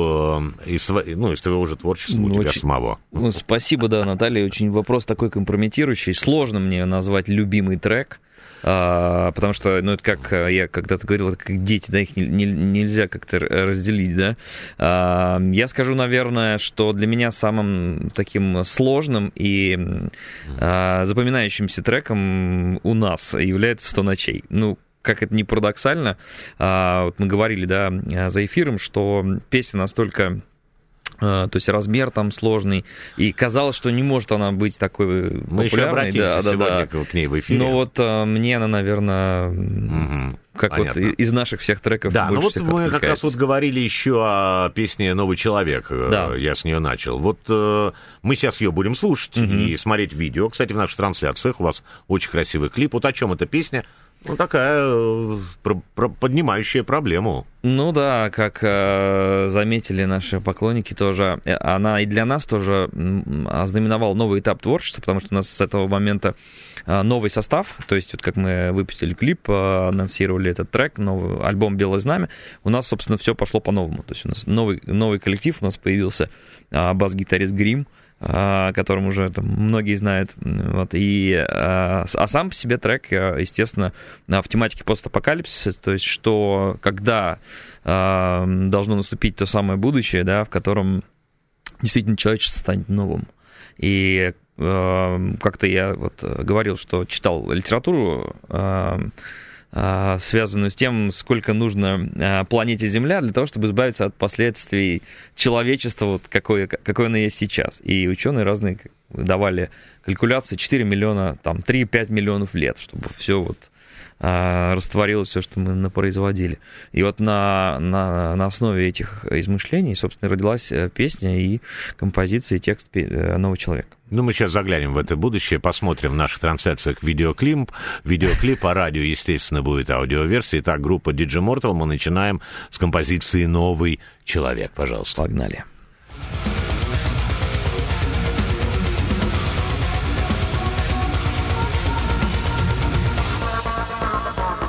из, ну, из твоего уже творчества, ну, у тебя очень, самого.
Ну, спасибо, да, Наталья. Очень вопрос такой компрометирующий. Сложно мне назвать любимый трек, а, потому что, ну, это как я когда-то говорил, это как дети, да, их не, не, нельзя как-то разделить, да. А, я скажу, наверное, что для меня самым таким сложным и а, запоминающимся треком у нас является «Сто ночей». Ну, как это ни парадоксально, а, вот мы говорили, да, за эфиром, что песня настолько, а, то есть размер там сложный, и казалось, что не может она быть такой популярной.
Мы еще обратимся
да,
сегодня
да,
к ней в эфире.
Но вот а, мне она, наверное, угу, как понятно. Вот из наших всех треков
да,
больше
ну
всех
вот мы как раз вот говорили еще о песне «Новый человек», да. Я с нее начал. Вот э, мы сейчас ее будем слушать угу. и смотреть видео. Кстати, в наших трансляциях у вас очень красивый клип. Вот о чем эта песня? Ну, такая про, про, поднимающая проблему.
Ну да, как э, заметили наши поклонники тоже, она и для нас тоже ознаменовала новый этап творчества, потому что у нас с этого момента э, новый состав, то есть вот как мы выпустили клип, э, анонсировали этот трек, новый альбом «Белое знамя», у нас, собственно, все пошло по-новому. То есть у нас новый, новый коллектив, у нас появился э, бас-гитарист Грим, которым уже там многие знают. Вот, и, а, а сам по себе трек, естественно, в тематике постапокалипсиса, то есть что когда а, должно наступить то самое будущее, да, в котором действительно человечество станет новым. И а, как-то я вот говорил, что читал литературу, а, связанную с тем, сколько нужно планете Земля для того, чтобы избавиться от последствий человечества, вот какое, какое оно есть сейчас. И ученые разные давали калькуляции четыре миллиона, там, три-пять миллионов лет, чтобы все вот растворилось, все, что мы напроизводили. И вот на, на, на основе этих измышлений, собственно, родилась песня и композиция, и текст «Новый человек».
Ну, мы сейчас заглянем в это будущее, посмотрим в наших трансляциях видеоклип. Видеоклип, по радио, естественно, будет аудиоверсия. Итак, группа Digimortal. Мы начинаем с композиции «Новый человек». Пожалуйста.
Погнали.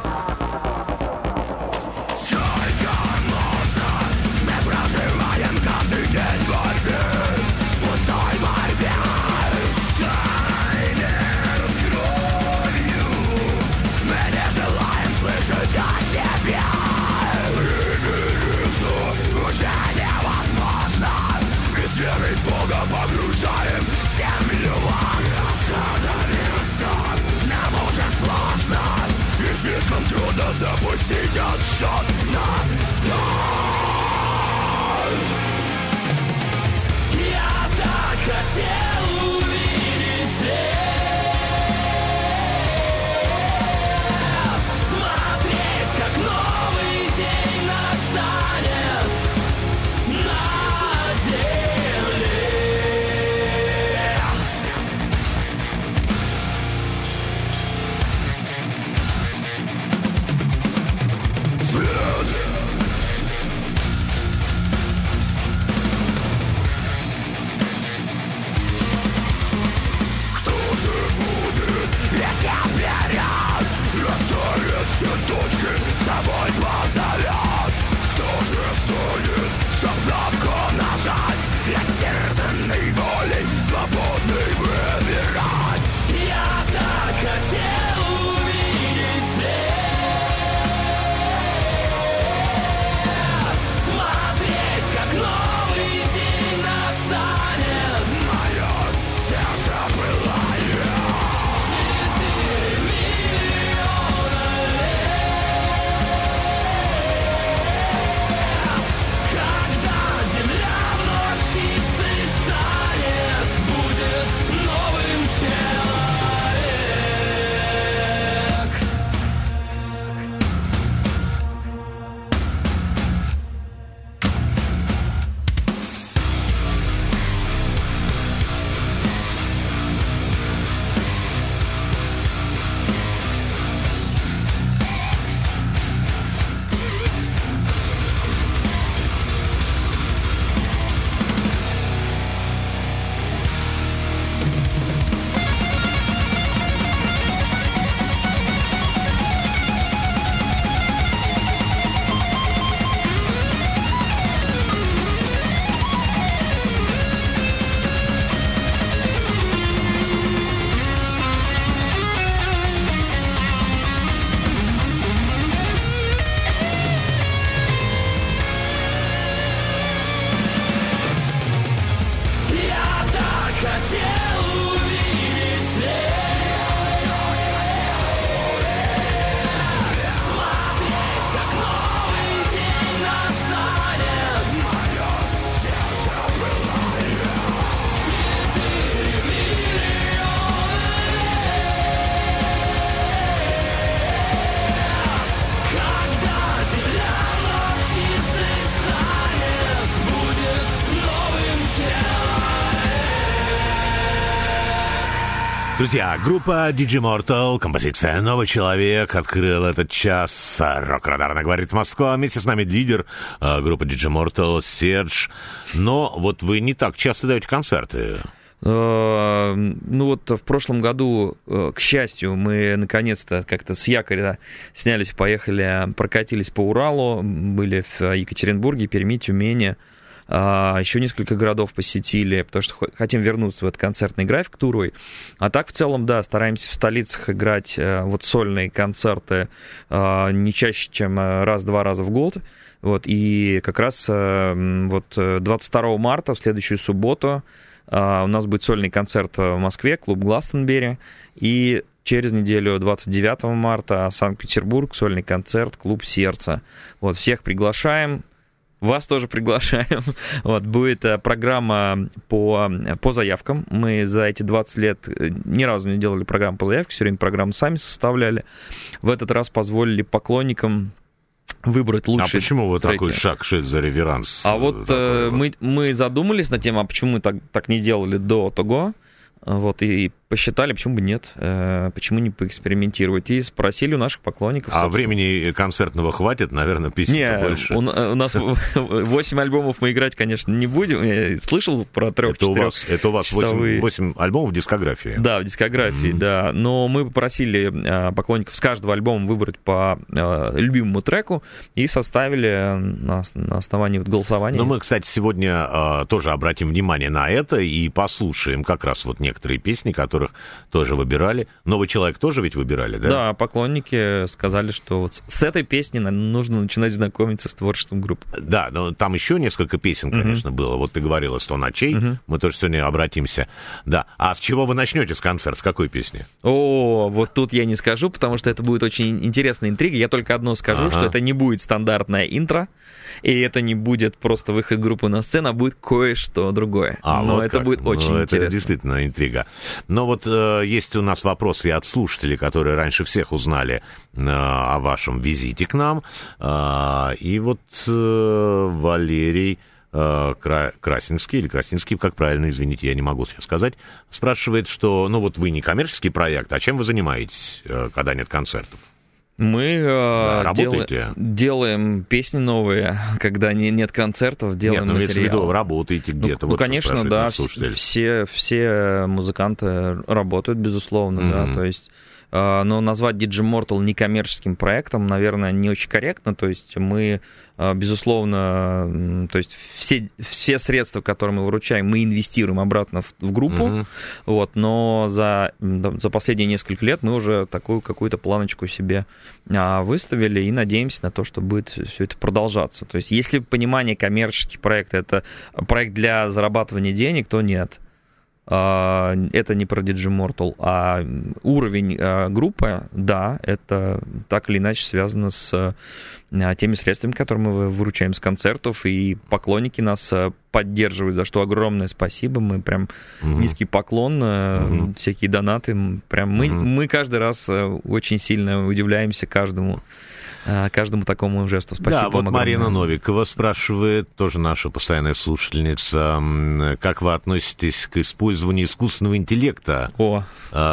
Сколько можно, мы проживаем
Друзья, группа Digimortal, композиция «Новый человек» открыл этот час. Рок-радар говорит Москва. Вместе с нами лидер э, группы Digimortal Серж. Но вот вы не так часто даете концерты.
Ну вот в прошлом году, к счастью, мы наконец-то как-то с якоря снялись, поехали, прокатились по Уралу, были в Екатеринбурге, Перми, Тюмени. Еще несколько городов посетили, потому что хотим вернуться в этот концертный график туровый. А так, в целом, да, стараемся в столицах играть вот сольные концерты не чаще, чем раз-два раза в год. Вот, и как раз вот двадцать второго марта, в следующую субботу, у нас будет сольный концерт в Москве, клуб Гластенберри. И через неделю, двадцать девятого марта, Санкт-Петербург, сольный концерт, клуб Сердце. Вот, всех приглашаем. Вас тоже приглашаем. Вот, будет программа по, по заявкам. Мы за эти двадцать лет ни разу не делали программу по заявке, все время программу сами составляли. В этот раз позволили поклонникам выбрать лучшие.
А почему вы
треки.
Такой шаг шли за реверанс?
А вот э, мы, мы задумались над тем, а почему мы так, так не делали до того. Вот, и посчитали, почему бы нет, почему не поэкспериментировать. И спросили у наших поклонников.
А времени концертного хватит, наверное, песен больше.
У, у нас восемь альбомов мы играть, конечно, не будем. Я слышал про трех-четырех.
Это у вас восемь альбомов в дискографии? Да,
в дискографии, mm-hmm. да. Но мы попросили поклонников с каждого альбома выбрать по любимому треку и составили на, на основании вот голосования.
Но мы, кстати, сегодня тоже обратим внимание на это и послушаем как раз вот некоторые песни, которые которых тоже выбирали. «Новый человек» тоже ведь выбирали, да?
Да, поклонники сказали, что вот с этой песней нужно начинать знакомиться с творчеством группы.
Да, но там еще несколько песен, конечно, uh-huh. было. Вот ты говорила «Сто ночей», uh-huh. мы тоже сегодня обратимся. Да, а с чего вы начнете с концерта? С какой песни?
О, вот тут я не скажу, потому что это будет очень интересная интрига. Я только одно скажу, ага. что это не будет стандартное интро, и это не будет просто выход группы на сцену, а будет кое-что другое. А, Но вот это как. будет очень ну, интересно.
Это действительно интрига. Но вот э, есть у нас вопросы от слушателей, которые раньше всех узнали э, о вашем визите к нам. Э, и вот э, Валерий Красинский, или Красинский, как правильно, извините, я не могу сейчас сказать, спрашивает, что, ну вот вы не коммерческий проект, а чем вы занимаетесь, когда нет концертов?
Мы
да,
дел... делаем песни новые, когда не, нет концертов, делаем
нет, ну,
материал.
Нет, ну, работаете где-то.
Ну,
вот
ну конечно, да, все, все музыканты работают, безусловно, mm-hmm. да, то есть... Но назвать ди джей Mortal некоммерческим проектом, наверное, не очень корректно. То есть мы, безусловно, то есть все, все средства, которые мы выручаем, мы инвестируем обратно в, в группу. Mm-hmm. Вот, но за, за последние несколько лет мы уже такую какую-то планочку себе выставили и надеемся на то, что будет все это продолжаться. То есть если понимание коммерческий проект — это проект для зарабатывания денег, то нет. Это не про ди джей Mortal, а уровень группы, да, это так или иначе связано с теми средствами, которые мы выручаем с концертов, и поклонники нас поддерживают, за что огромное спасибо. Мы прям угу. низкий поклон, угу. всякие донаты. Прям мы, угу. мы каждый раз очень сильно удивляемся каждому. каждому такому жесту. Спасибо.
Да, вот Марина Новикова спрашивает, тоже наша постоянная слушательница, как вы относитесь к использованию искусственного интеллекта?
О.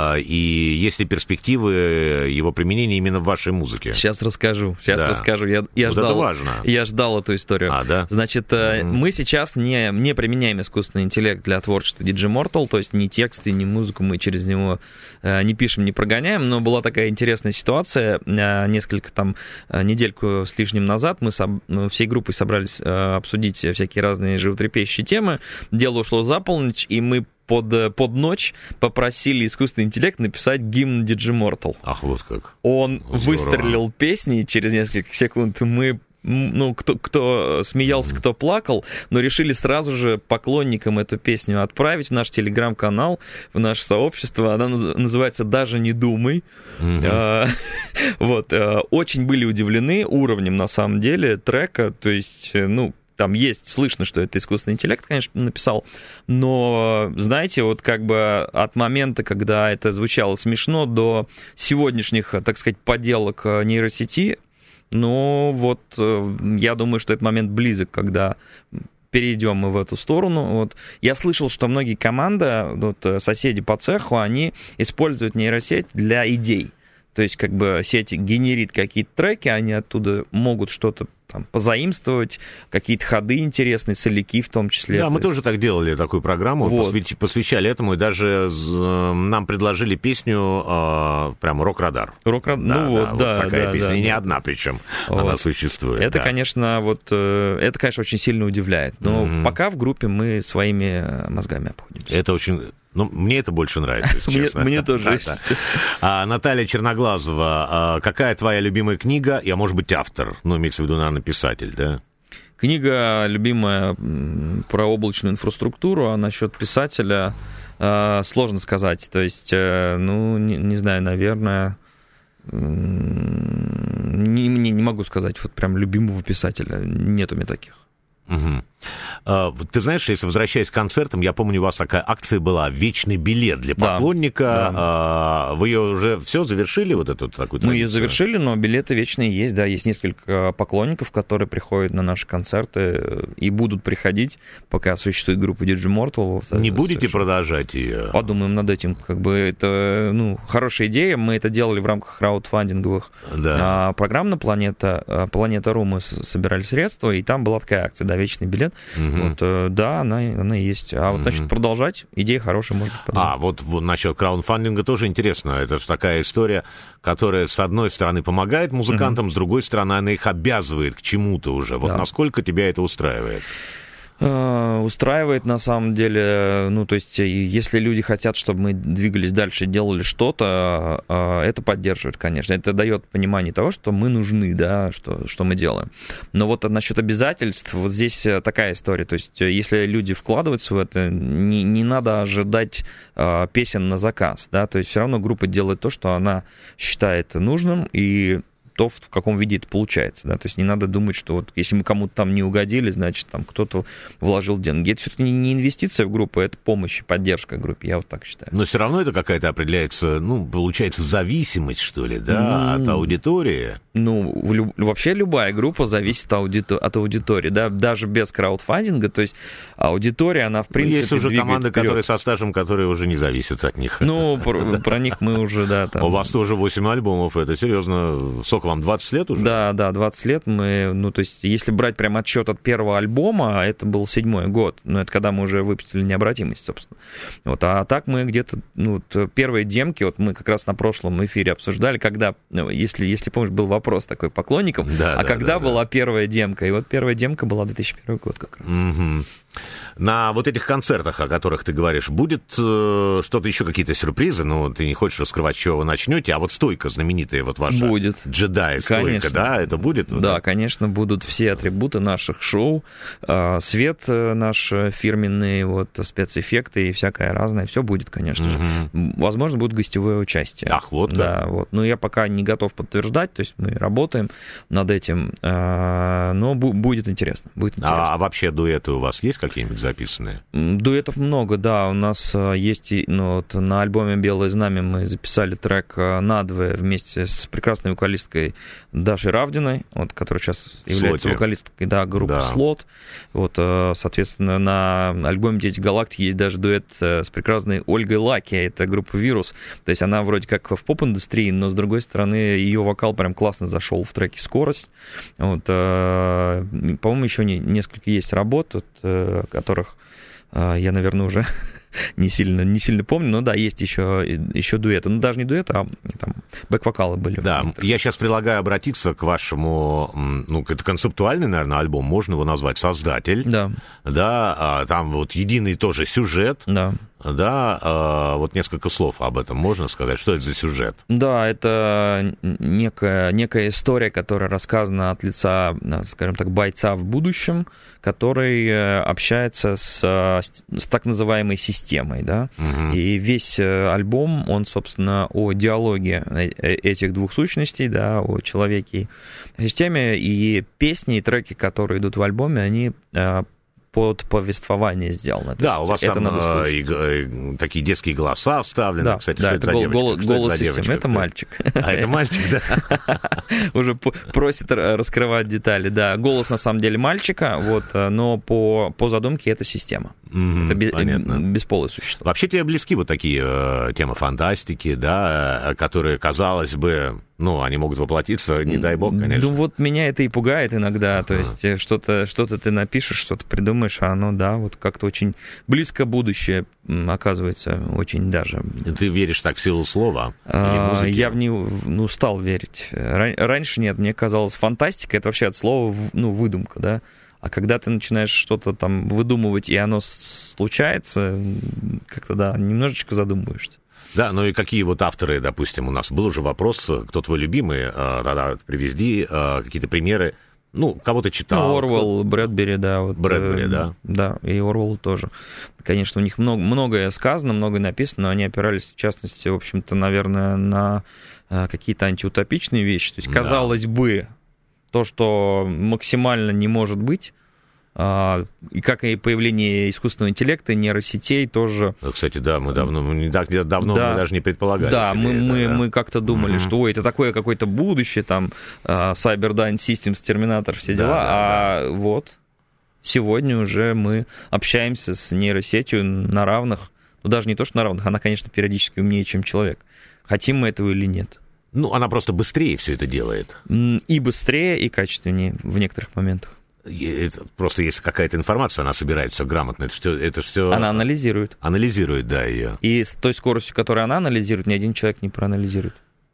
И есть ли перспективы его применения именно в вашей музыке?
Сейчас расскажу, сейчас да. расскажу. Я, я,
вот
ждал,
это важно.
Я ждал эту историю.
А, да?
Значит, mm-hmm. мы сейчас не, не применяем искусственный интеллект для творчества ди джей Mortal, то есть ни тексты, ни музыку мы через него не пишем, не прогоняем, но была такая интересная ситуация несколько там недельку с лишним назад. Мы соб... всей группой собрались обсудить всякие разные животрепещущие темы. Дело ушло за полночь, и мы под, под ночь попросили искусственный интеллект написать гимн ди джей Mortal.
Ах, вот как.
Он
Здорово.
Выстрелил песни, и через несколько секунд мы ну, кто, кто смеялся, кто плакал, но решили сразу же поклонникам эту песню отправить в наш телеграм-канал, в наше сообщество. Она называется «Даже не думай». Mm-hmm. Вот. Очень были удивлены уровнем, на самом деле, трека. То есть, ну, там есть, слышно, что это искусственный интеллект, конечно, написал, но, знаете, вот как бы от момента, когда это звучало смешно, до сегодняшних, так сказать, поделок нейросети, ну, вот, я думаю, что этот момент близок, когда перейдем мы в эту сторону. Вот. Я слышал, что многие команды, вот, соседи по цеху, они используют нейросеть для идей. То есть, как бы, сеть генерит какие-то треки, они оттуда могут что-то там позаимствовать, какие-то ходы интересные, соляки в том числе.
Да,
то
мы
есть... тоже
так делали такую программу, вот. посвящали этому, и даже нам предложили песню э, прям «Рок-радар».
«Рок-радар»,
да,
ну
да,
вот,
вот
да.
такая
да,
песня,
да,
и не
да.
одна причем,
вот.
Она существует.
Это,
да.
конечно, вот, это, конечно, очень сильно удивляет, но
mm-hmm.
пока в группе мы своими мозгами обходимся.
Это очень... Ну, мне это больше нравится, если честно.
Мне тоже.
А, Наталья Черноглазова, какая твоя любимая книга? Я, может быть, автор, ну, имеется в виду, наверное, писатель, да?
Книга любимая про облачную инфраструктуру, а насчет писателя сложно сказать. То есть, ну, не, не знаю, наверное, не, не, не могу сказать вот прям любимого писателя. Нет у меня таких.
Угу. Ты знаешь, если возвращаясь к концертам, я помню, у вас такая акция была «Вечный билет для поклонника». Да, да. Вы ее уже все завершили, вот эту такую традицию?
Мы ее завершили, но билеты вечные есть, да, есть несколько поклонников, которые приходят на наши концерты и будут приходить, пока существует группа ди джей Mortal.
Не будете совершенно. Продолжать ее?
Подумаем над этим, как бы это, ну, хорошая идея, мы это делали в рамках краудфандинговых да. программ на Планета, Планета.ру мы собирали средства, и там была такая акция, да, «Вечный билет». Угу. Вот, да, она, она есть. А вот, значит, продолжать, идея хорошая, может быть, продолжать.
А, вот, вот насчет краудфандинга тоже интересно. Это же такая история, которая, с одной стороны, помогает музыкантам, угу. с другой стороны, она их обязывает к чему-то уже. Вот да. насколько тебя это устраивает?
Э, Устраивает на самом деле, ну, то есть, и если люди хотят, чтобы мы двигались дальше, делали что-то, э, это поддерживает, конечно. Это дает понимание того, что мы нужны, да, что, что мы делаем. Но вот насчет обязательств, вот здесь такая история. То есть, если люди вкладываются в это, не, не надо ожидать э, песен на заказ, да, то есть, все равно группа делает то, что она считает нужным, и то, в каком виде это получается, да, то есть не надо думать, что вот если мы кому-то там не угодили, значит, там кто-то вложил деньги. Это все-таки не инвестиция в группу, это помощь и поддержка группе, я вот так считаю.
Но все равно это какая-то определяется, ну, получается, зависимость, что ли, да,
Ну,
от аудитории.
Ну, в люб- вообще любая группа зависит аудито- от аудитории, да, даже без краудфандинга, то есть аудитория, она, в принципе,
Есть уже
двигает
команды,
вперед.
которые со стажем, которые уже не зависят от них.
Ну, про, про них мы уже, да, там...
У вас тоже восемь альбомов, это серьезно. Сколько вам, двадцать лет уже?
Да, да, двадцать лет мы, ну, то есть, если брать прям отсчет от первого альбома, это был седьмой год, ну, это когда мы уже выпустили «Необратимость», собственно. Вот, а так мы где-то, ну, вот, первые демки, вот мы как раз на прошлом эфире обсуждали, когда, ну, если, если помнишь, был вопрос такой поклонникам,
Да,
а
да,
когда
да,
была
да.
первая демка, и вот первая демка была две тысячи первый год как раз.
Мгм. На вот этих концертах, о которых ты говоришь, будет э, что-то еще, какие-то сюрпризы? Ну, ты не хочешь раскрывать, с чего вы начнете, а вот стойка знаменитая, вот ваша
Будет.
джедай-стойка,
Конечно.
да, это будет?
Да, конечно, будут все атрибуты наших шоу, а, свет э, наш э, фирменный, вот, спецэффекты и всякое разное, все будет, конечно же. М, Возможно, будет гостевое участие.
Ах, вот как.
Да, вот. Но я пока не готов подтверждать, то есть мы работаем над этим, а, но бу- будет интересно, будет интересно.
А, а вообще дуэты у вас есть какие-нибудь записанные?
М, Дуэтов много, да, у нас э, есть, и, ну, вот, на альбоме «Белое знамя» мы записали трек э, надвое вместе с прекрасной вокалисткой Дашей Равдиной, вот, которая сейчас является
Слоте.
вокалисткой, да, группы
Да.
«Слот». Вот, э, соответственно, на альбоме «Дети галактики» есть даже дуэт э, с прекрасной Ольгой Лаки, это группа «Вирус». То есть она вроде как в поп-индустрии, но, с другой стороны, ее вокал прям классно зашел в треке «Скорость». Вот, э, по-моему, еще не, несколько есть работ, вот, э, которых э, я, наверное, уже не сильно, не сильно помню, но да, есть еще, еще дуэты. Ну, даже не дуэты, а там бэк-вокалы были.
Да, я сейчас предлагаю обратиться к вашему, м, ну, это концептуальный, наверное, альбом, можно его назвать «Создатель».
Да,
Да, а, там вот единый тоже сюжет,
да.
да, а, вот несколько слов об этом можно сказать, что это за сюжет?
Да, это некая, некая история, которая рассказана от лица, скажем так, бойца в будущем, который общается с, с так называемой системой, да,
Мгм.
и весь альбом, он, собственно, о диалоге этих двух сущностей, да, о человеке и системе, и песни, и треки, которые идут в альбоме, они под повествование сделано. То
Да,
есть
у вас
это
там
надо
э,
слушать.
и, э, такие детские голоса вставлены.
Да,
Кстати,
да,
что
это
это за
гол-
девочка?
голос,
Что это
голос
за
системы.
девочка?
Это
Кто?
мальчик.
А, это мальчик, да?
Уже п- просит р- раскрывать детали. Да, голос на самом деле мальчика, вот, но по, по задумке это система.
Мгм,
Это бе-
понятно.
бесполое существо.
Вообще тебе близки вот такие э, темы фантастики, да, э, которые, казалось бы, ну, они могут воплотиться, не дай бог, конечно.
Ну вот меня это и пугает иногда, то есть э, что-то, что-то ты напишешь, что-то придумаешь, а оно, да, вот как-то очень близко будущее м, оказывается, очень даже.
Ты веришь так в силу слова или
А,
музыки?
Я в не, ну, стал верить. Ра- Раньше нет, мне казалось, фантастика — это вообще от слова, в- ну, выдумка, да. А когда ты начинаешь что-то там выдумывать, и оно с- случается, м, как-то, да, немножечко задумываешься.
Да, ну и какие вот авторы, допустим, у нас был уже вопрос, кто твой любимый, э, тогда привезди э, какие-то примеры, ну, кого ты читал.
Ну, Орвелл, Брэдбери, да. Вот,
Брэдбери,
э,
да.
Да, и Орвелл тоже. Конечно, у них много, многое сказано, многое написано, но они опирались, в частности, в общем-то, наверное, на э, какие-то антиутопичные вещи. То есть,
Да.
казалось бы, то, что максимально не может быть, а, и как и появление искусственного интеллекта, нейросетей тоже.
кто- Кстати, да, мы давно, мы не так давно
Да.
мы даже не предполагали.
Да,
себе
мы,
это,
мы,
да.
мы как-то думали,
Мгм.
что ой, это такое какое-то будущее, там, а, Cyberdyne Systems, Терминатор, все
Да,
дела,
да,
а вот сегодня уже мы общаемся с нейросетью на равных, ну даже не то, что на равных, она, конечно, периодически умнее, чем человек. Хотим мы этого или нет.
Ну, она просто быстрее все это делает.
М, И быстрее, и качественнее в некоторых моментах.
И это просто если какая-то информация, она собирает все грамотно. Это все, это все
Она анализирует.
анализирует, да, ее.
И с той скоростью, которой она анализирует, ни один человек не проанализирует.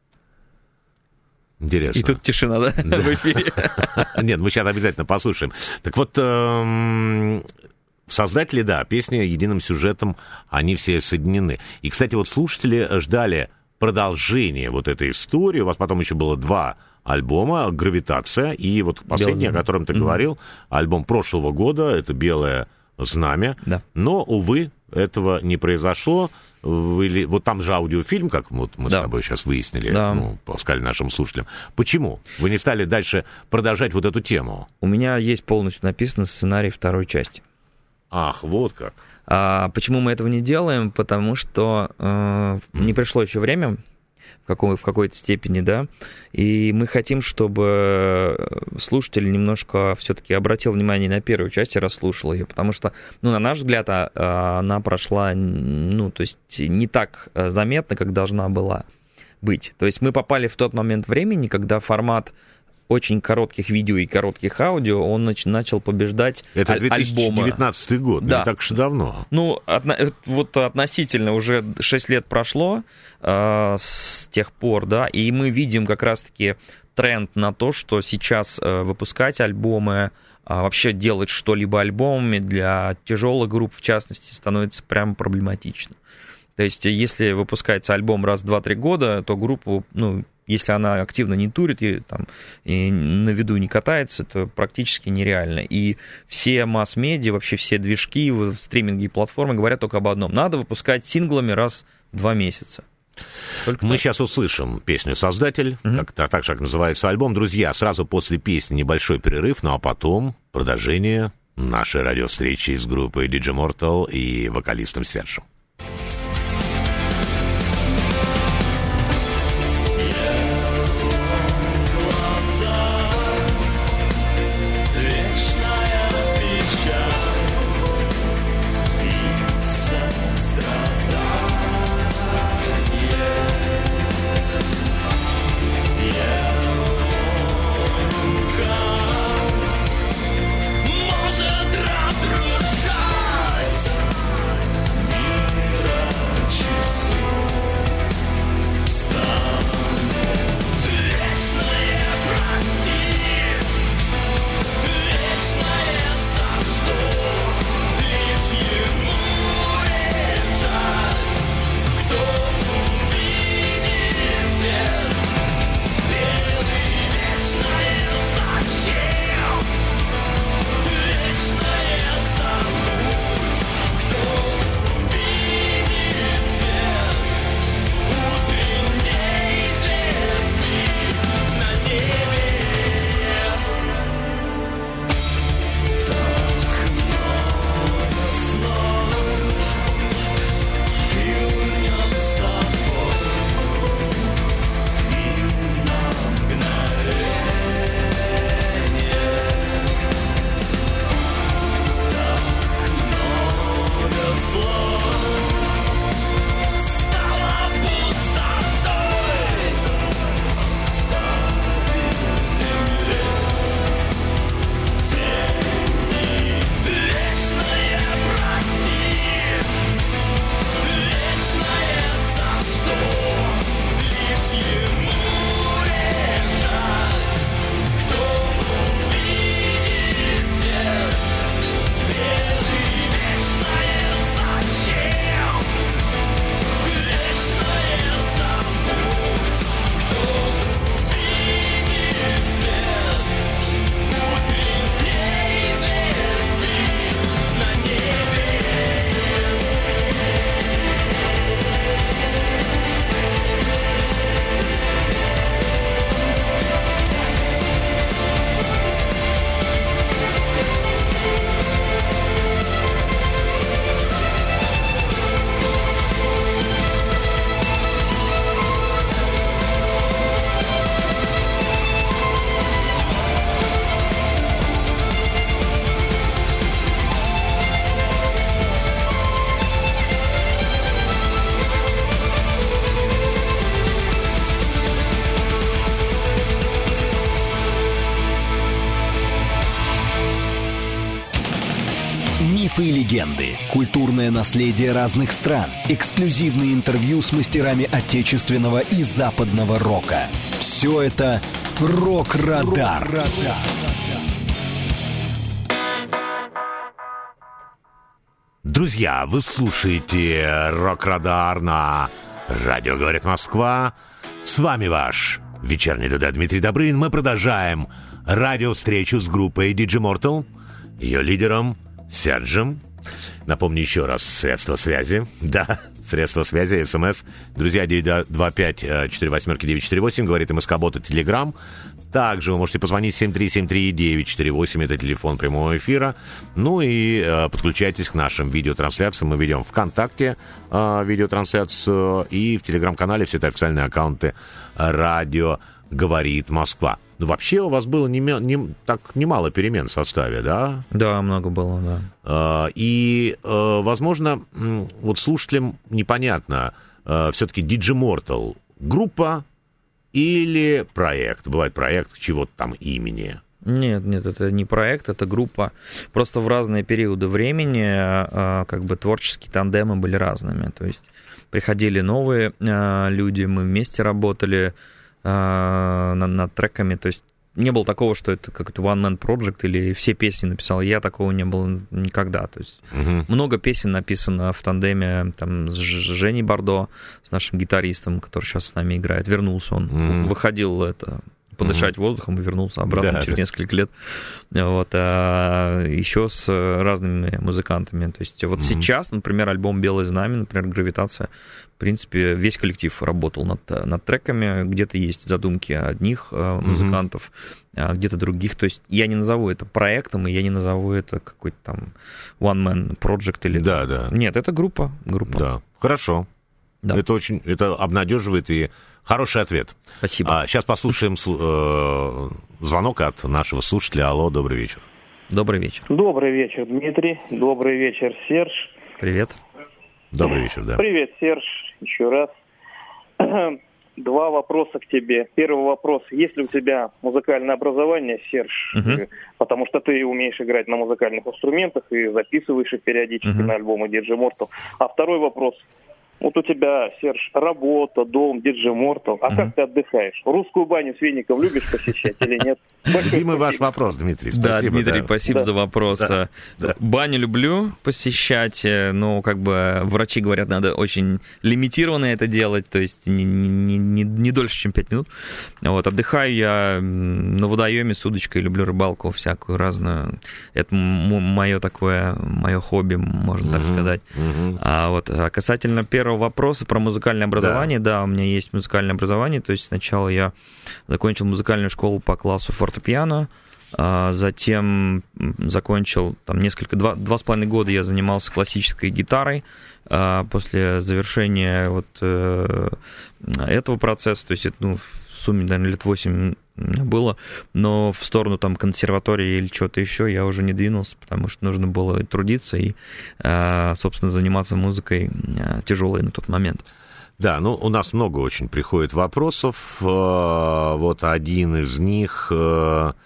Интересно.
И тут тишина, да, в эфире?
Нет, мы сейчас обязательно послушаем. Так вот, эм, Создатели, да, песни единым сюжетом, они все соединены. И, кстати, вот слушатели ждали продолжения вот этой истории. У вас потом еще было два альбома «Гравитация» и вот последний,
«Белое
о котором ты
знамя».
говорил, альбом прошлого года, это «Белое знамя».
Да.
Но, увы, этого не произошло. Вы, вот там же аудиофильм, как вот мы
Да.
с тобой сейчас выяснили,
Да.
ну, сказали нашим слушателям. Почему вы не стали дальше продолжать вот эту тему?
У меня есть полностью написан сценарий второй части.
Ах, вот как.
А почему мы этого не делаем? Потому что э, не пришло еще время в, какой, в какой-то степени, да, и мы хотим, чтобы слушатель немножко все-таки обратил внимание на первую часть и расслушал ее, потому что, ну, на наш взгляд, а, а, она прошла, ну, то есть не так заметно, как должна была быть. То есть мы попали в тот момент времени, когда формат очень коротких видео и коротких аудио, он нач- начал побеждать
Это
аль-
две тысячи девятнадцатый
альбомы.
год,
Да.
не так уж и давно.
Ну, отно- вот относительно уже шесть лет прошло э, с тех пор, да, и мы видим как раз-таки тренд на то, что сейчас э, выпускать альбомы, а вообще делать что-либо альбомами для тяжелых групп, в частности, становится прям проблематично. То есть, если выпускается альбом раз в два-три года, то группу, ну, если она активно не турит и, там, и на виду не катается, то практически нереально. И все масс-медиа, вообще все движки, стриминги и платформы говорят только об одном. Надо выпускать синглами раз в два месяца. Только
Мы
так.
сейчас услышим песню «Создатель»,
Мгм.
так, так же, как называется альбом. Друзья, сразу после песни небольшой перерыв, ну а потом продолжение нашей радиовстречи с группой ди джей Mortal и вокалистом Сержем.
Вечная печаль и сострадание. Рука может разрушать мира часы. Встанет вечное прости. Вечное за что лишь ему решать, кто увидит свет белый. Вечное зачем, вечное забудь, кто увидит свет утренней звезды на небе. Стала пустотой, оставив земле тени. Вечное прости, вечное за что лишь ему решать, кто увидит свет белый. Вечное зачем, вечное забудь, кто увидит свет утренней звезды на небе.
Мифы и легенды, культурное наследие разных стран, эксклюзивные интервью с мастерами отечественного и западного рока. Все это «Рок-Радар».
Друзья, вы слушаете «Рок-радар» на радио «Говорит Москва». С вами ваш вечерний ДД Дмитрий Добрынин. Мы продолжаем радиовстречу с группой Digimortal, ее лидером Серджем. Напомню еще раз средства связи. Да, средства связи, СМС. Друзья, девять два пять четыре восемь девять четыре восемь, говорит МСК-бот и Телеграм. Также вы можете позвонить семь три семь три девять четыре восемь, это телефон прямого эфира. Ну и э, подключайтесь к нашим видеотрансляциям. Мы ведем ВКонтакте э, видеотрансляцию и в Телеграм-канале все это официальные аккаунты «Радио говорит Москва». Ну, вообще у вас было не, не, так немало перемен в составе, да?
Да, много было, да.
Э, и, э, возможно, вот слушателям непонятно, э, все-таки Digimortal группа или проект? Бывает проект чего-то там имени.
Нет, нет, это не проект, это группа. Просто в разные периоды времени как бы творческие тандемы были разными. То есть приходили новые люди, мы вместе работали над, над треками. То есть не было такого, что это какой-то one-man project или все песни написал я, такого не было никогда. То есть uh-huh. много песен написано в тандеме там, с Женей Бардо, с нашим гитаристом, который сейчас с нами играет. Вернулся он, uh-huh. выходил это, подышать uh-huh. воздухом и вернулся обратно да, через да. несколько лет. Вот, а еще с разными музыкантами. То есть вот uh-huh. сейчас, например, альбом «Белое знамя», например, «Гравитация», в принципе, весь коллектив работал над, над треками. Где-то есть задумки одних музыкантов, mm-hmm. где-то других. То есть я не назову это проектом, и я не назову это какой-то там one-man project. Или
да,
там...
да.
Нет, это группа. группа.
Да, хорошо. Да. Это очень это обнадеживает и хороший ответ.
Спасибо.
А, сейчас послушаем э, звонок от нашего слушателя. Алло, добрый вечер.
Добрый вечер.
Добрый вечер, Дмитрий. Добрый вечер, Серж.
Привет.
Добрый вечер, да.
Привет, Серж, еще раз. Два вопроса к тебе. Первый вопрос. Есть ли у тебя музыкальное образование, Серж? Uh-huh. Потому что ты умеешь играть на музыкальных инструментах и записываешь их периодически uh-huh. на альбомы Digimortal. А второй вопрос. Вот у тебя, Серж, работа, дом, Digimortal. А uh-huh. как ты отдыхаешь? Русскую баню с веником любишь посещать или нет?
Любимый ваш вопрос, Дмитрий. Спасибо.
Да, Дмитрий,
да.
спасибо
да.
за вопрос.
Да. Да.
Баню люблю посещать, но как бы врачи говорят, надо очень лимитированно это делать, то есть не, не, не, не дольше, чем пять минут. Вот, отдыхаю я на водоеме с удочкой, люблю рыбалку всякую разную. Это мое такое, мое хобби, можно так
uh-huh.
сказать.
Uh-huh.
А вот а касательно первого вопроса про музыкальное образование, да. да, у меня есть музыкальное образование, то есть сначала я закончил музыкальную школу по классу фортепиано, а затем закончил там несколько, два, два с половиной года я занимался классической гитарой, а после завершения вот э, этого процесса, то есть это, ну, в сумме, наверное, лет восемь у меня было, но в сторону там консерватории или чего-то еще я уже не двинулся, потому что нужно было трудиться и, собственно, заниматься музыкой тяжелой на тот момент.
Да, ну, у нас много очень приходит вопросов. Вот один из них от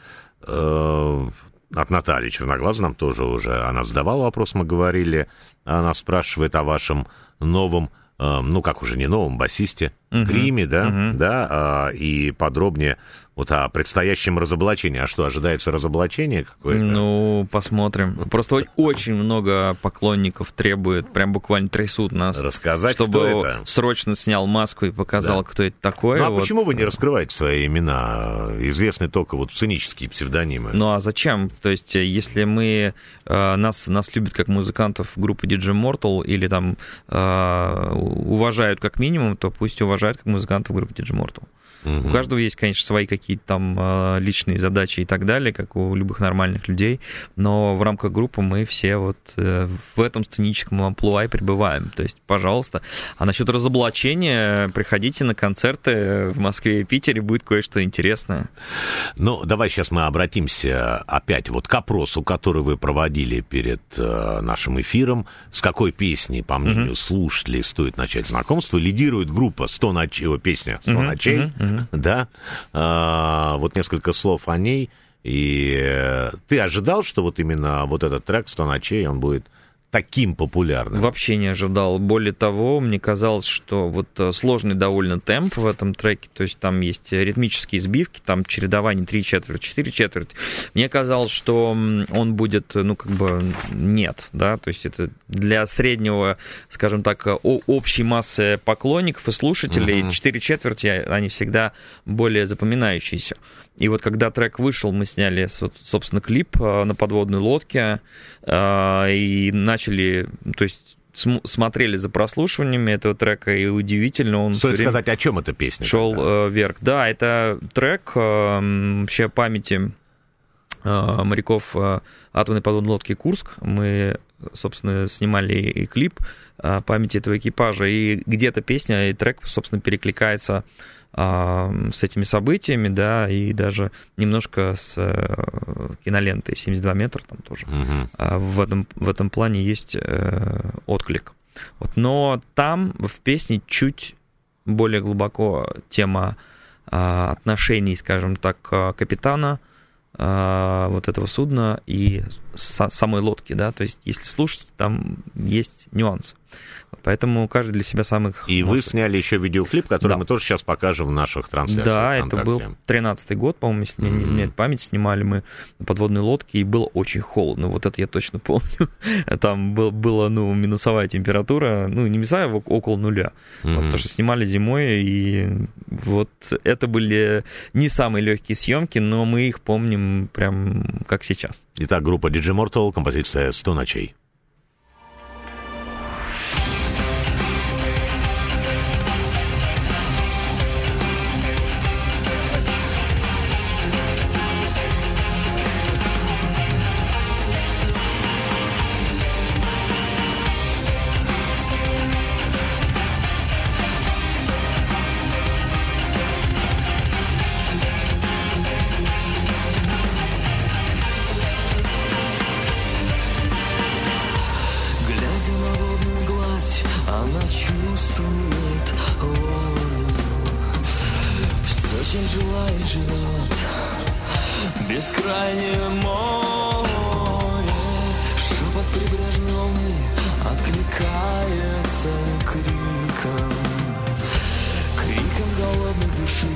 Натальи Черноглазой, нам тоже уже, она задавала вопрос, мы говорили, она спрашивает о вашем новом, ну, как уже не новом, басисте, uh-huh. Гриме, да, uh-huh. да, и подробнее вот о предстоящем разоблачении. А что, ожидается разоблачение какое-то?
Ну, посмотрим. Просто очень много поклонников требует, прям буквально трясут нас.
Рассказать,
чтобы
кто это?
Срочно снял маску и показал, да. кто это такое.
Ну, а
вот.
Почему вы не раскрываете свои имена? Известны только вот сценические псевдонимы.
Ну, а зачем? То есть, если мы... Нас, нас любят как музыкантов группы Digimortal или там уважают как минимум, то пусть уважают как музыкантов группы Digimortal. Угу. У каждого есть, конечно, свои какие-то там личные задачи и так далее, как у любых нормальных людей, но в рамках группы мы все вот в этом сценическом амплуа и пребываем. То есть, пожалуйста. А насчет разоблачения, приходите на концерты в Москве и Питере, будет кое-что интересное.
Ну, давай сейчас мы обратимся опять вот к опросу, который вы проводили перед нашим эфиром. С какой песней, по мнению угу. слушателей, стоит начать знакомство? Лидирует группа сто ночей, песня «сто угу. ночей». Угу. Да, а, вот несколько слов о ней. И ты ожидал, что вот именно вот этот трек «сто ночей», он будет таким популярным?
Вообще не ожидал. Более того, мне казалось, что вот сложный довольно темп в этом треке, то есть там есть ритмические сбивки, там чередование три четверти, четыре четверти. Мне казалось, что он будет, ну, как бы нет, да, то есть это для среднего, скажем так, общей массы поклонников и слушателей uh-huh. четыре четверти, они всегда более запоминающиеся. И вот когда трек вышел, мы сняли, собственно, клип на подводной лодке и начали, то есть смотрели за прослушиваниями этого трека, и удивительно, он...
Стоит сказать, о чем эта песня?
Шел
тогда?
вверх. Да, это трек вообще памяти моряков атомной подводной лодки «Курск». Мы, собственно, снимали и клип памяти этого экипажа, и где-то песня и трек, собственно, перекликается с этими событиями, да, и даже немножко с кинолентой «семьдесят два метра» там тоже. Uh-huh. В этом, в этом плане есть отклик. Вот. Но там в песне чуть более глубоко тема отношений, скажем так, капитана вот этого судна и самой лодки, да, то есть если слушать, там есть нюансы. Поэтому каждый для себя самых...
И вы сняли еще видеоклип, который да. мы тоже сейчас покажем в наших трансляциях.
Да, это был тринадцатый год, по-моему, если мне mm-hmm. не изменяет память, снимали мы на подводной лодке, и было очень холодно, вот это я точно помню. Там был, была, ну, минусовая температура, ну, не минусовая, около нуля, mm-hmm. вот, потому что снимали зимой, и вот это были не самые легкие съемки, но мы их помним прям как сейчас.
Итак, группа ди джей Mortal, композиция «сто ночей».
Бескрайнее море, шепот прибрежной волны откликается криком, криком голодной души,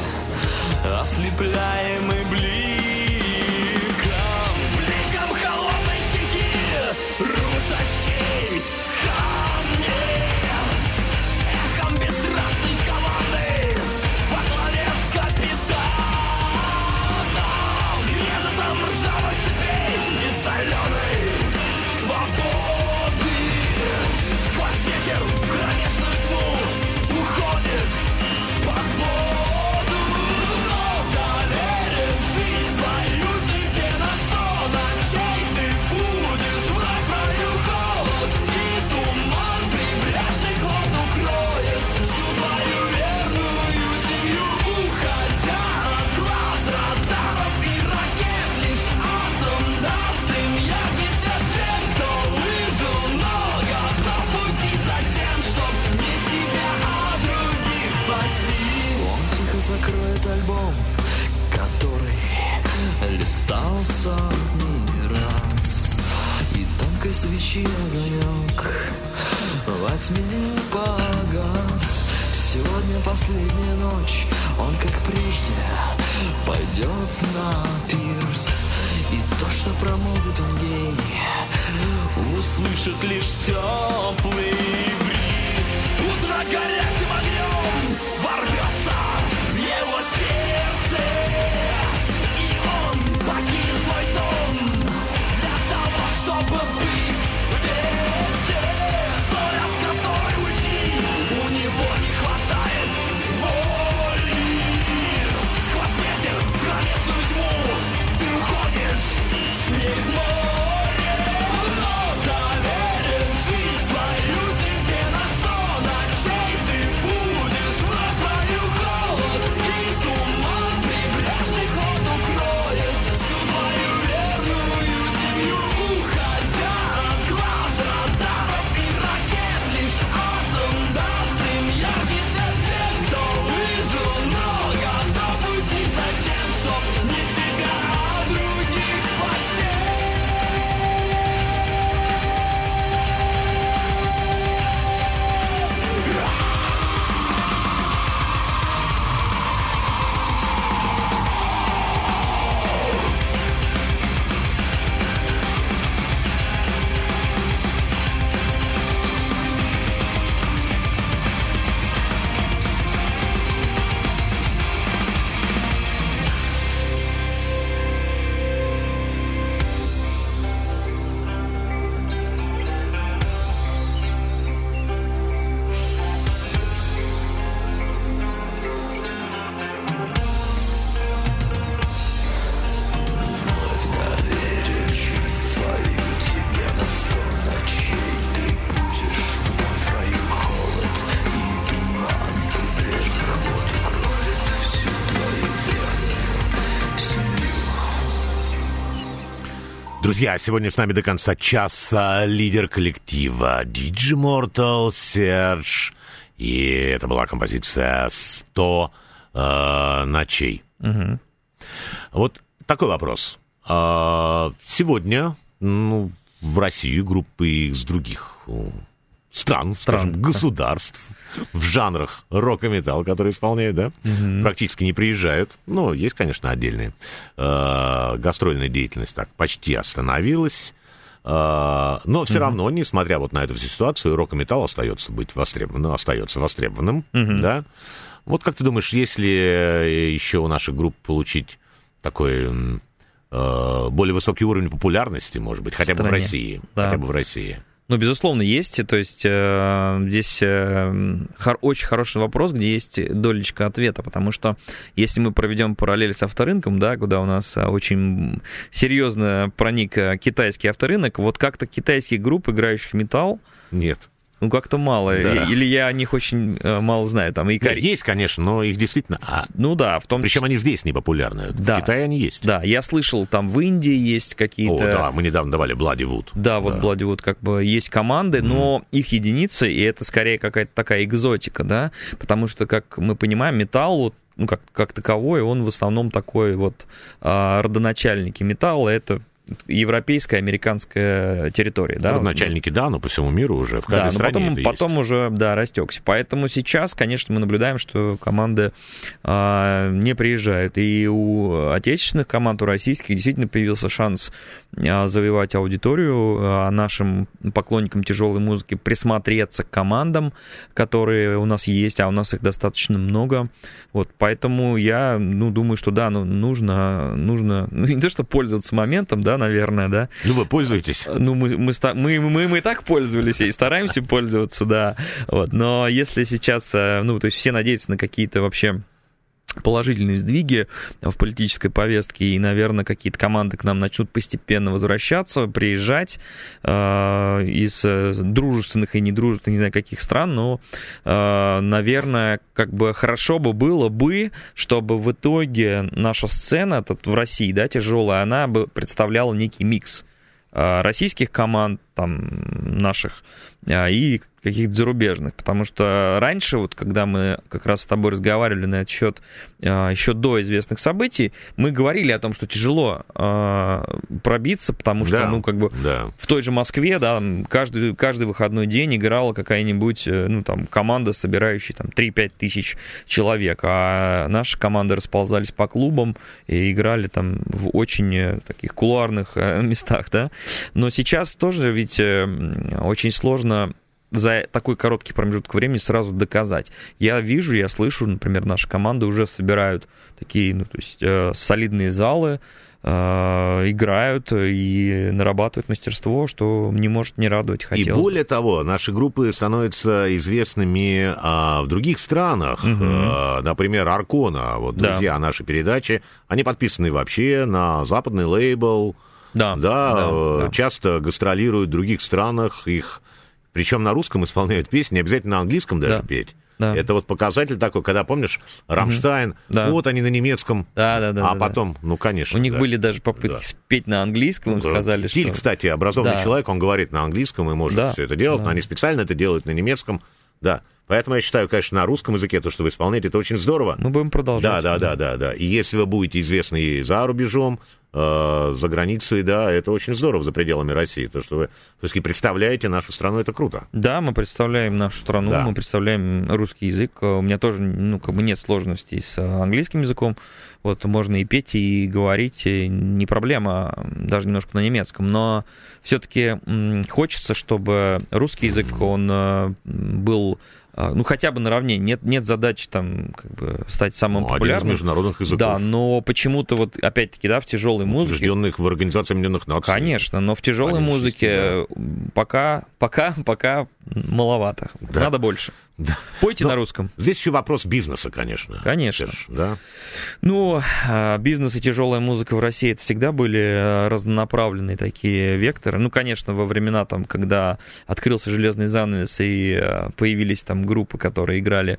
ослепляемый бликом, бликом холодной стихии, рушащей камни, эхом бесстрашной команды во главе с капитаном, скрежетом ржавых цепей и соленой свободы. Сквозь ветер в кромешную тьму уходит под воду, но доверит жизнь свою тебе на сто ночей. Ты будешь враг мою холод, и туман прибрежный ход укроет всю твою верную семью. Уходя от глаз радаров и ракет, лишь атом даст им яркий свет тем, кто выжил, но готов уйти за тем, чтоб не себя, а других спасти. Он тихо закроет альбом, который листал сотни раз, и тонкой свечи огонек во тьме погас. Сегодня последняя ночь, он как прежде пойдет на пирс, и то, что промолвит он ей, услышит лишь теплый бриз. Утро горячим огнем ворвется в его сердце, и он покинет свой дом для того, чтобы быть вместе, с той, от которой уйти у него не хватает воли. Сквозь ветер в кромешную тьму ты уходишь с ней в море, но доверишь жизнь свою тебе на сто ночей. Ты
Друзья, сегодня с нами до конца часа лидер коллектива Digimortal Серж. И это была композиция «сто э, ночей».
Угу.
Вот такой вопрос. А, сегодня ну, в России группы из других стран, скажем,
Стран,
государств в жанрах рок и металл, которые исполняют, да,
Угу.
практически не приезжают. Ну, есть, конечно, отдельные. А, гастрольная деятельность так почти остановилась. А, но все
Мгм.
равно, несмотря вот на эту всю ситуацию, рок и металл остается быть востребованным, остается востребованным,
Мгм.
да. Вот как ты думаешь, если еще у наших групп получить такой м, э, более высокий уровень популярности, может быть, хотя бы в
стране.
России,
Да.
хотя бы в России?
Ну, безусловно, есть. То есть э, здесь э, хор- очень хороший вопрос, где есть долечка ответа, потому что если мы проведем параллель с авторынком, да, куда у нас э, очень серьезно проник э, китайский авторынок, вот как-то китайских групп, играющих металл,
Нет.
ну, как-то мало.
Да.
И- Или я о них очень э, мало знаю. Там и
Нет,
Кори-
есть, конечно, но их действительно... а,
Ну да, в том
причем они здесь не популярны.
Да.
В Китае они есть.
Да, я слышал, там в Индии есть какие-то...
О, да, мы недавно давали Bloody Wood.
Да, вот Bloody как бы есть команды, но их единицы, и это скорее какая-то такая экзотика, да, потому что, как мы понимаем, металл, вот, ну, как, как таковой, он в основном такой вот а, родоначальники металла, это европейская, американская территория, да.
Начальники, да, но по всему миру уже, в каждой
Да, но
стране
потом,
это
потом
есть.
уже, да, растекся. Поэтому сейчас, конечно, мы наблюдаем, что команды а, не приезжают. И у отечественных команд, у российских действительно появился шанс а, завоевать аудиторию, а нашим поклонникам тяжелой музыки присмотреться к командам, которые у нас есть, а у нас их достаточно много. Вот, поэтому я, ну, думаю, что да, ну, нужно, нужно, ну, не то, что пользоваться моментом, да, наверное, да.
Ну, вы пользуетесь.
Ну, мы, мы, ста- мы, мы, мы и так пользовались и стараемся пользоваться, да. Вот. Но если сейчас, э, ну, то есть все надеются на какие-то вообще положительные сдвиги в политической повестке, и, наверное, какие-то команды к нам начнут постепенно возвращаться, приезжать э, из э, дружественных и недружественных, не знаю, каких стран, но, э, наверное, как бы хорошо бы было бы, чтобы в итоге наша сцена тут в России, да, тяжелая, она бы представляла некий микс э, российских команд, там, наших, э, и каких-то зарубежных, потому что раньше, вот когда мы как раз с тобой разговаривали на этот счет еще до известных событий, мы говорили о том, что тяжело э, пробиться, потому что,
Да,
ну, как бы
да.
в той же Москве, да, каждый, каждый выходной день играла какая-нибудь, э, ну, там, команда, собирающая там три-пять тысяч человек, а наши команды расползались по клубам и играли там в очень э, таких кулуарных э, местах, да. Но сейчас тоже ведь э, очень сложно за такой короткий промежуток времени сразу доказать. Я вижу, я слышу, например, наши команды уже собирают такие, ну, то есть э, солидные залы, э, играют и нарабатывают мастерство, что не может не радовать.
И
Хотелось.
более того, наши группы становятся известными а, в других странах.
Мгм.
А, например, Аркона, вот
Да.
друзья нашей передачи, они подписаны вообще на западный лейбл.
Да,
Да,
да,
э,
да.
часто гастролируют в других странах, их, причем на русском исполняют песни, не обязательно на английском даже
Да.
петь.
Да.
Это вот показатель такой, когда, помнишь, Рамштайн,
Да.
вот они на немецком,
Да, да, да,
а
да,
потом, ну, конечно.
У них
да.
были даже попытки
Да.
спеть на английском, им сказали,
Тиль,
что...
кстати, образованный
Да.
человек, он говорит на английском и может
Да,
все это делать,
да.
но они специально это делают на немецком. Да. Поэтому я считаю, конечно, на русском языке то, что вы исполняете, это очень здорово.
Мы будем продолжать.
Да, да, да, да, да. И если вы будете известны и за рубежом, э, за границей, да, это очень здорово за пределами России. То, что вы все-таки представляете нашу страну, это круто.
Да, мы представляем нашу страну,
Да.
мы представляем русский язык. У меня тоже, ну, как бы нет сложностей с английским языком. Вот можно и петь, и говорить, и не проблема, даже немножко на немецком. Но все-таки хочется, чтобы русский язык, он э, был, э, ну, хотя бы наравне. Нет, нет задачи там, как бы, стать самым
Ну, один из
популярным.
международных языков.
Да, но почему-то вот, опять-таки, да, в тяжелой музыке...
Утвержденных в Организации Объединенных Наций.
Конечно, но в тяжелой
Конечно,
музыке пока, пока, пока маловато.
Да.
Надо больше.
Да.
Пойте
Но
на русском.
Здесь еще вопрос бизнеса, конечно.
Конечно.
Серж, да?
Ну, бизнес и тяжелая музыка в России — это всегда были разнонаправленные такие векторы. Ну, конечно, во времена, там, когда открылся железный занавес и появились там группы, которые играли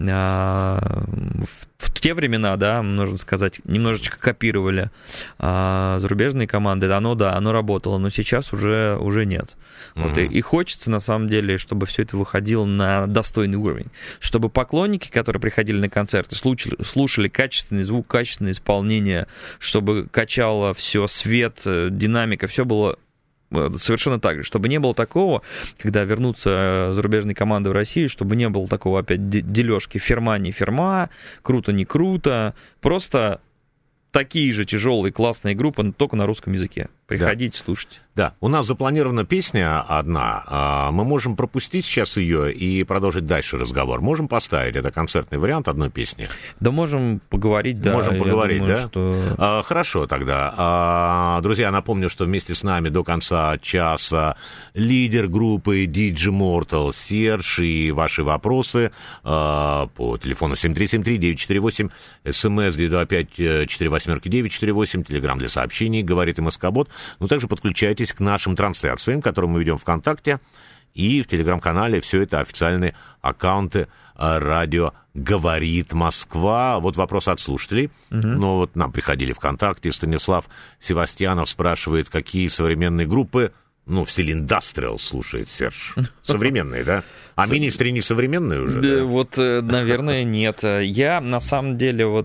а, в, в те времена, да, можно сказать, немножечко копировали а, зарубежные команды. Оно, да, оно работало, но сейчас уже, уже нет. Mm-hmm. Вот, и, и хочется, на самом деле, чтобы все это выходило на достойный уровень. Чтобы поклонники, которые приходили на концерты, слушали, слушали качественный звук, качественное исполнение, чтобы качало все, свет, динамика, все было совершенно так же. Чтобы не было такого, когда вернутся зарубежные команды в Россию, чтобы не было такого опять дележки фирма, не фирма, круто, не круто. Просто такие же тяжелые классные группы, но только на русском языке. Приходите, да. Слушайте.
Да, у нас запланирована песня одна. Мы можем пропустить сейчас ее и продолжить дальше разговор. Можем поставить, это концертный вариант одной песни?
Да, можем поговорить, да.
Можем поговорить,
думаю,
да?
Что...
А, хорошо тогда. А, друзья, напомню, что вместе с нами до конца часа лидер группы Digimortal Серж, и ваши вопросы а, по телефону семь три семь три девять четыре восемь, смс девять два пять четыре восемь девять четыре восемь, телеграм для сообщений, говорит МСК-бот. Но также подключайтесь к нашим трансляциям, которые мы ведем ВКонтакте, и в Телеграм-канале. Все это официальные аккаунты радио «Говорит Москва». Вот вопрос от слушателей. Uh-huh. Ну, вот нам приходили ВКонтакте. Станислав Севастьянов спрашивает, какие современные группы, ну, в стиле индастриал слушает Серж. Современные, да? А Министри не современные уже?
Да, вот, наверное, нет. Я, на самом деле, вот,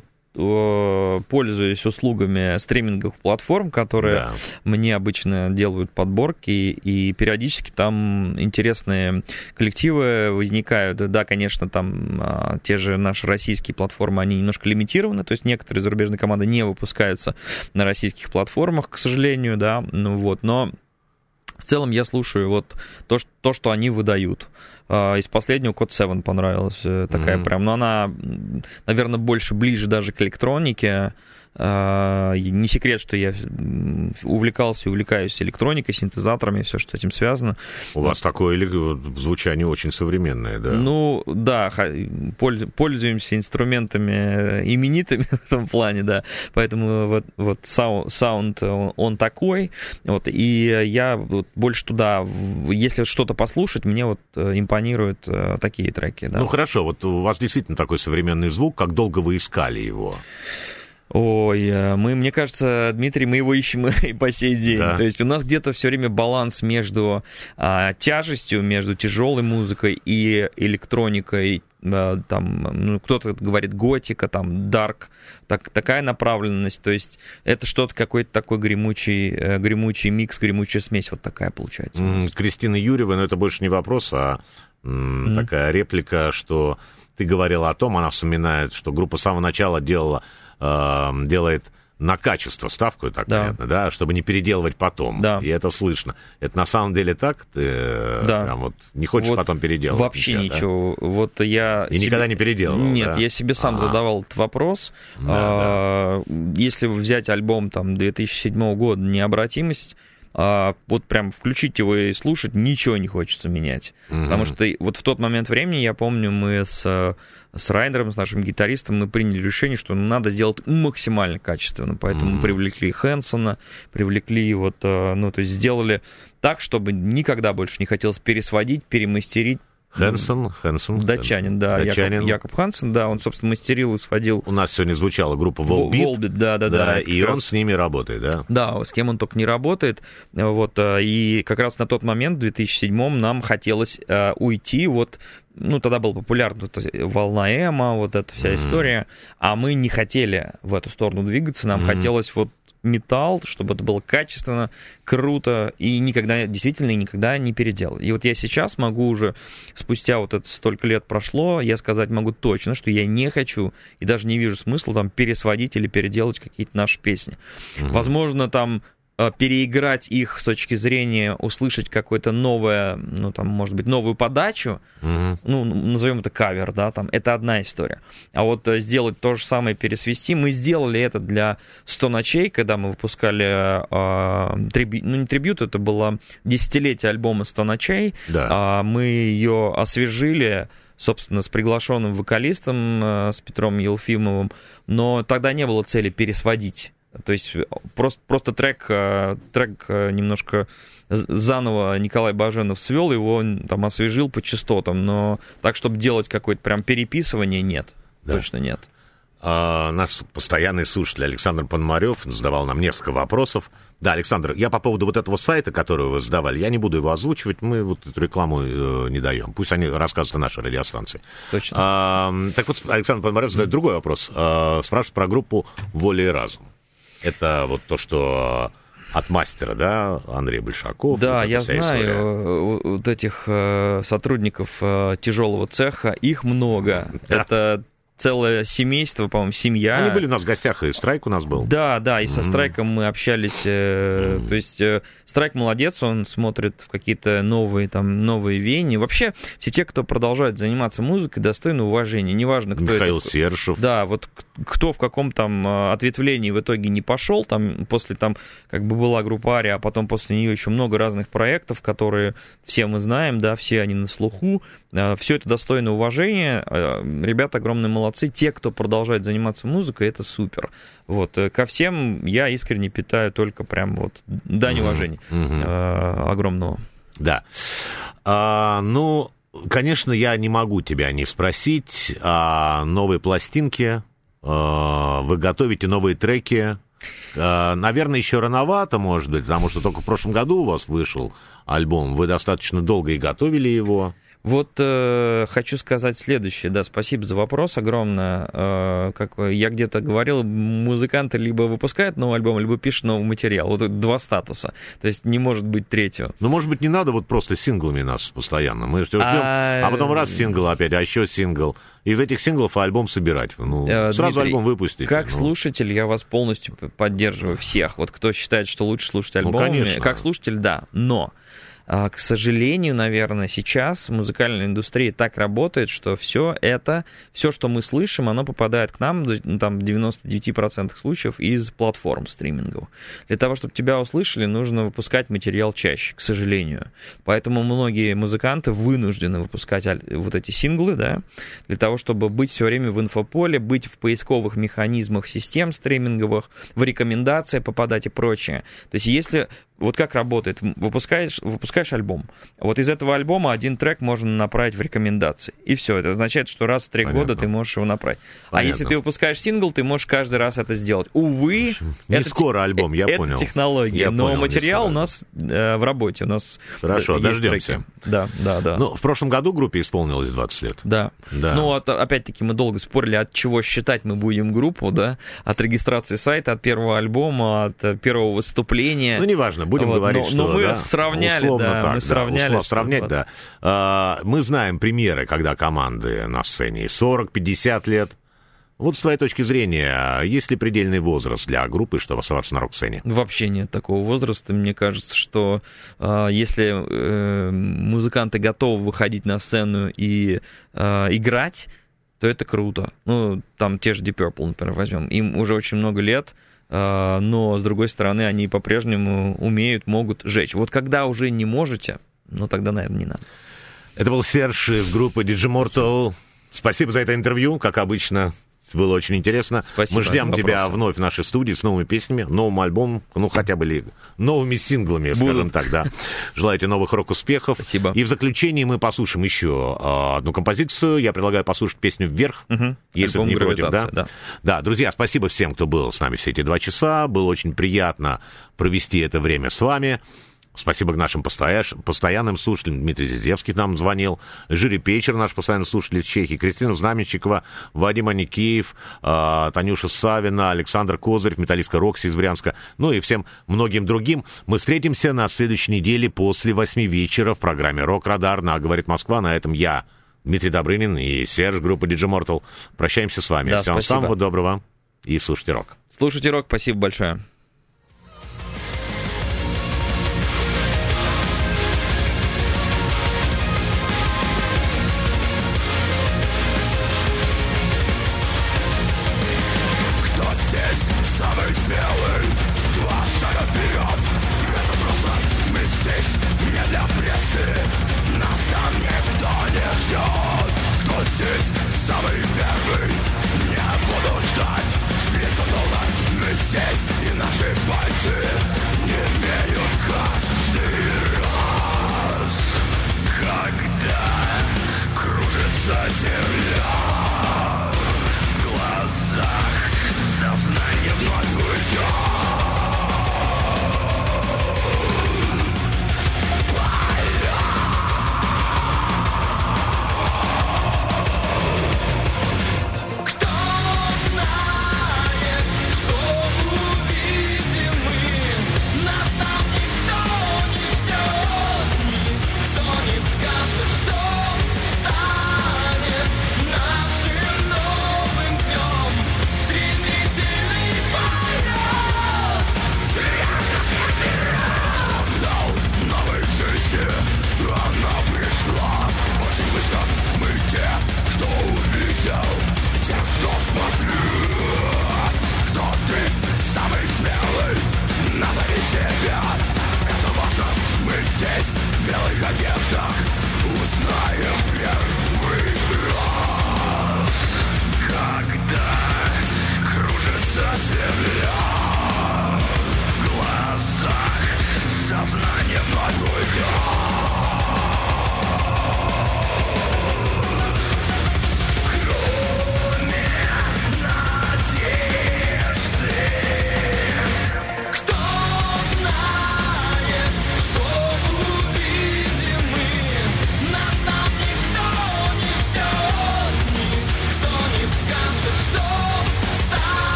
пользуюсь услугами стриминговых платформ, которые да. мне обычно делают подборки, и периодически там интересные коллективы возникают. Да, конечно, там те же наши российские платформы, они немножко лимитированы, то есть некоторые зарубежные команды не выпускаются на российских платформах, к сожалению, да, ну вот, но в целом я слушаю вот то, что, то, что они выдают. Из последнего Код Севен понравилась такая mm-hmm. прям, но она, наверное, больше ближе даже к электронике. Не секрет, что я увлекался и увлекаюсь электроникой, синтезаторами, все, что с этим связано.
У вас такое звучание очень современное, да?
Ну, да, пользуемся инструментами именитыми в этом плане, да, поэтому вот, вот саунд, он такой, вот, и я вот больше туда, если что-то послушать, мне вот импонируют такие треки, да.
Ну, хорошо, вот у вас действительно такой современный звук, как долго вы искали его?
Ой, мы, мне кажется, Дмитрий, мы его ищем и по сей день.
Да.
То есть у нас где-то все время баланс между а, тяжестью, между тяжелой музыкой и электроникой. А, там, ну, кто-то говорит готика, там, дарк, так, такая направленность. То есть это что-то, какой-то такой гремучий, гремучий микс, гремучая смесь вот такая получается.
Mm, Кристина Юрьева, но это больше не вопрос, а м, mm. такая реплика, что ты говорила о том, она вспоминает, что группа с самого начала делала делает на качество ставку, так да. понятно, да, чтобы не переделывать потом. Да. И это слышно. Это на самом деле так? Ты да. прям вот не хочешь вот потом переделывать?
Вообще ничего. ничего. Да? Вот я
и себе... никогда не переделывал?
Нет,
да?
я себе сам А-а-а. задавал этот вопрос. Да, а, да. Если взять альбом там две тысячи седьмого года «Необратимость», а, вот прям включить его и слушать, ничего не хочется менять. Mm-hmm. Потому что вот в тот момент времени, я помню, мы с, с Райнером, с нашим гитаристом, мы приняли решение, что надо сделать максимально качественно. Поэтому mm-hmm. мы привлекли Хэнсона, привлекли вот, ну, то есть сделали так, чтобы никогда больше не хотелось пересводить, перемастерить.
Хэнсон, Хэнсон.
Датчанин, да,
Датчанин.
Якоб, Якоб Хансен, да, он, собственно, мастерил и сводил.
У нас сегодня звучала группа Volbeat.
Volbeat, да, да, да.
да и он раз... с ними работает, да?
Да, с кем он только не работает. Вот, и как раз на тот момент, в две тысячи седьмом, нам хотелось uh, уйти, вот, ну, тогда была популярна волна эмо, вот эта вся mm-hmm. история, а мы не хотели в эту сторону двигаться, нам mm-hmm. хотелось вот металл, чтобы это было качественно, круто, и никогда, действительно, и никогда не переделал. И вот я сейчас могу уже, спустя вот это столько лет прошло, я сказать могу точно, что я не хочу, и даже не вижу смысла там пересводить или переделать какие-то наши песни. Mm-hmm. Возможно, там переиграть их с точки зрения услышать какое-то новое, ну, там, может быть, новую подачу, mm-hmm. ну, назовем это кавер, да, там, это одна история. А вот сделать то же самое, пересвести, мы сделали это для сто ночей, когда мы выпускали, э, триби... ну, не трибют, это было десятилетие альбома сто ночей, да. э, мы ее освежили, собственно, с приглашенным вокалистом, э, с Петром Елфимовым, но тогда не было цели пересводить. То есть просто, просто трек, трек немножко заново Николай Баженов свел, его там освежил по частотам, но так, чтобы делать какое-то прям переписывание, нет, да. Точно нет.
А, наш постоянный слушатель Александр Пономарев задавал нам несколько вопросов. Да, Александр, я по поводу вот этого сайта, который вы задавали, я не буду его озвучивать, мы вот эту рекламу э, не даем. Пусть они рассказывают о нашей радиостанции.
Точно.
А, так вот, Александр Пономарев задает другой вопрос. А, спрашивает про группу «Воля и разум». Это вот то, что от мастера, да, Андрей Большаков.
Да,
вот
я знаю
история.
Вот этих сотрудников тяжелого цеха, их много. Да. Это целое семейство, по-моему, семья.
Они были у нас в гостях, и Страйк у нас был.
Да, да, и со Страйком мы общались. Mm. То есть Страйк молодец, он смотрит в какие-то новые, там, новые веяния. Вообще, все те, кто продолжает заниматься музыкой, достойны уважения. Неважно, кто
Михаил
это.
Сершев.
Да, вот кто в каком там ответвлении в итоге не пошел, там, после там, как бы была группа Ария, а потом после нее еще много разных проектов, которые все мы знаем, да, все они на слуху. Все это достойно уважения. Ребята огромные молодцы. Те, кто продолжает заниматься музыкой, это супер. Вот. Ко всем я искренне питаю только прям вот дань уважения mm-hmm. огромного.
Да. А, ну, конечно, я не могу тебя не спросить о новой пластинке. А, вы готовите новые треки. А, наверное, еще рановато, может быть, потому что только в прошлом году у вас вышел альбом. Вы достаточно долго и готовили его.
Вот э, хочу сказать следующее, да, спасибо за вопрос огромное. Э, как я где-то говорил, музыканты либо выпускают новый альбом, либо пишут новый материал. Вот это два статуса, то есть не может быть третьего.
Ну, может быть, не надо вот просто синглами нас постоянно. Мы все ждем, а, а потом раз сингл опять, а еще сингл. Из этих синглов альбом собирать. Ну, э, сразу Дмитрий, альбом выпустить.
Как
ну.
слушатель я вас полностью поддерживаю всех. Вот кто считает, что лучше слушать альбомами.
Ну, конечно.
Как слушатель, да, но... К сожалению, наверное, сейчас музыкальная индустрия так работает, что все это, все, что мы слышим, оно попадает к нам, ну, там, в девяноста девяти процентах случаев из платформ стриминговых. Для того, чтобы тебя услышали, нужно выпускать материал чаще, к сожалению. Поэтому многие музыканты вынуждены выпускать вот эти синглы, да, для того, чтобы быть все время в инфополе, быть в поисковых механизмах систем стриминговых, в рекомендации попадать и прочее. То есть если... Вот как работает? Выпускаешь, выпускаешь альбом. Вот из этого альбома один трек можно направить в рекомендации. И все. Это означает, что раз в три Понятно. года ты можешь его направить. Понятно. А если ты выпускаешь сингл, ты можешь каждый раз это сделать. Увы,
не
это
скоро альбом, я
это
понял.
технология.
Я
но
понял,
материал у нас э, в работе. У нас
Хорошо,
есть
дождемся.
треки. Да, да, да.
Ну, в прошлом году группе исполнилось двадцать лет.
Да. да. Ну, вот, опять-таки, мы долго спорили, от чего считать мы будем группу, да? От регистрации сайта, от первого альбома, от первого выступления.
Ну, неважно, будем вот, говорить,
но,
что...
Но мы
да,
сравняли, да,
так,
мы сравняли.
Да, условно сравнять, да. А, мы знаем примеры, когда команды на сцене сорок-пятьдесят лет. Вот с твоей точки зрения, есть ли предельный возраст для группы, чтобы оставаться на рок-сцене?
Вообще нет такого возраста. Мне кажется, что э, если э, музыканты готовы выходить на сцену и э, играть, то это круто. Ну, там те же Deep Purple, например, возьмем. Им уже очень много лет, э, но, с другой стороны, они по-прежнему умеют, могут жечь. Вот когда уже не можете, ну, тогда, наверное, не надо.
Это был Серж из группы Digimortal. Спасибо за это интервью, как обычно. Было очень интересно.
Спасибо.
Мы ждем
Вопросы.
тебя вновь в нашей студии с новыми песнями, новым альбомом, ну, хотя бы ли, новыми синглами,
Буду.
скажем так, да. Желаю тебе новых рок-успехов.
Спасибо.
И в заключении мы послушаем еще э, одну композицию. Я предлагаю послушать песню «Вверх»,
угу.
если ты не против, да?
да?
Да, друзья, спасибо всем, кто был с нами все эти два часа. Было очень приятно провести это время с вами. Спасибо к нашим постоянным слушателям. Дмитрий Зизевский нам звонил. Жюри Печер, наш постоянный слушатель из Чехии. Кристина Знаменщикова, Вадим Аникеев, э, Танюша Савина, Александр Козырев, металлистка Рокси из Брянска. Ну и всем многим другим. Мы встретимся на следующей неделе после восьми вечера в программе «Рок-Радар» на «Говорит Москва». На этом я, Дмитрий Добрынин и Серж, группа Digimortal. Прощаемся с вами.
Да,
Всем
спасибо.
самого доброго и слушайте рок.
Слушайте рок. Спасибо большое.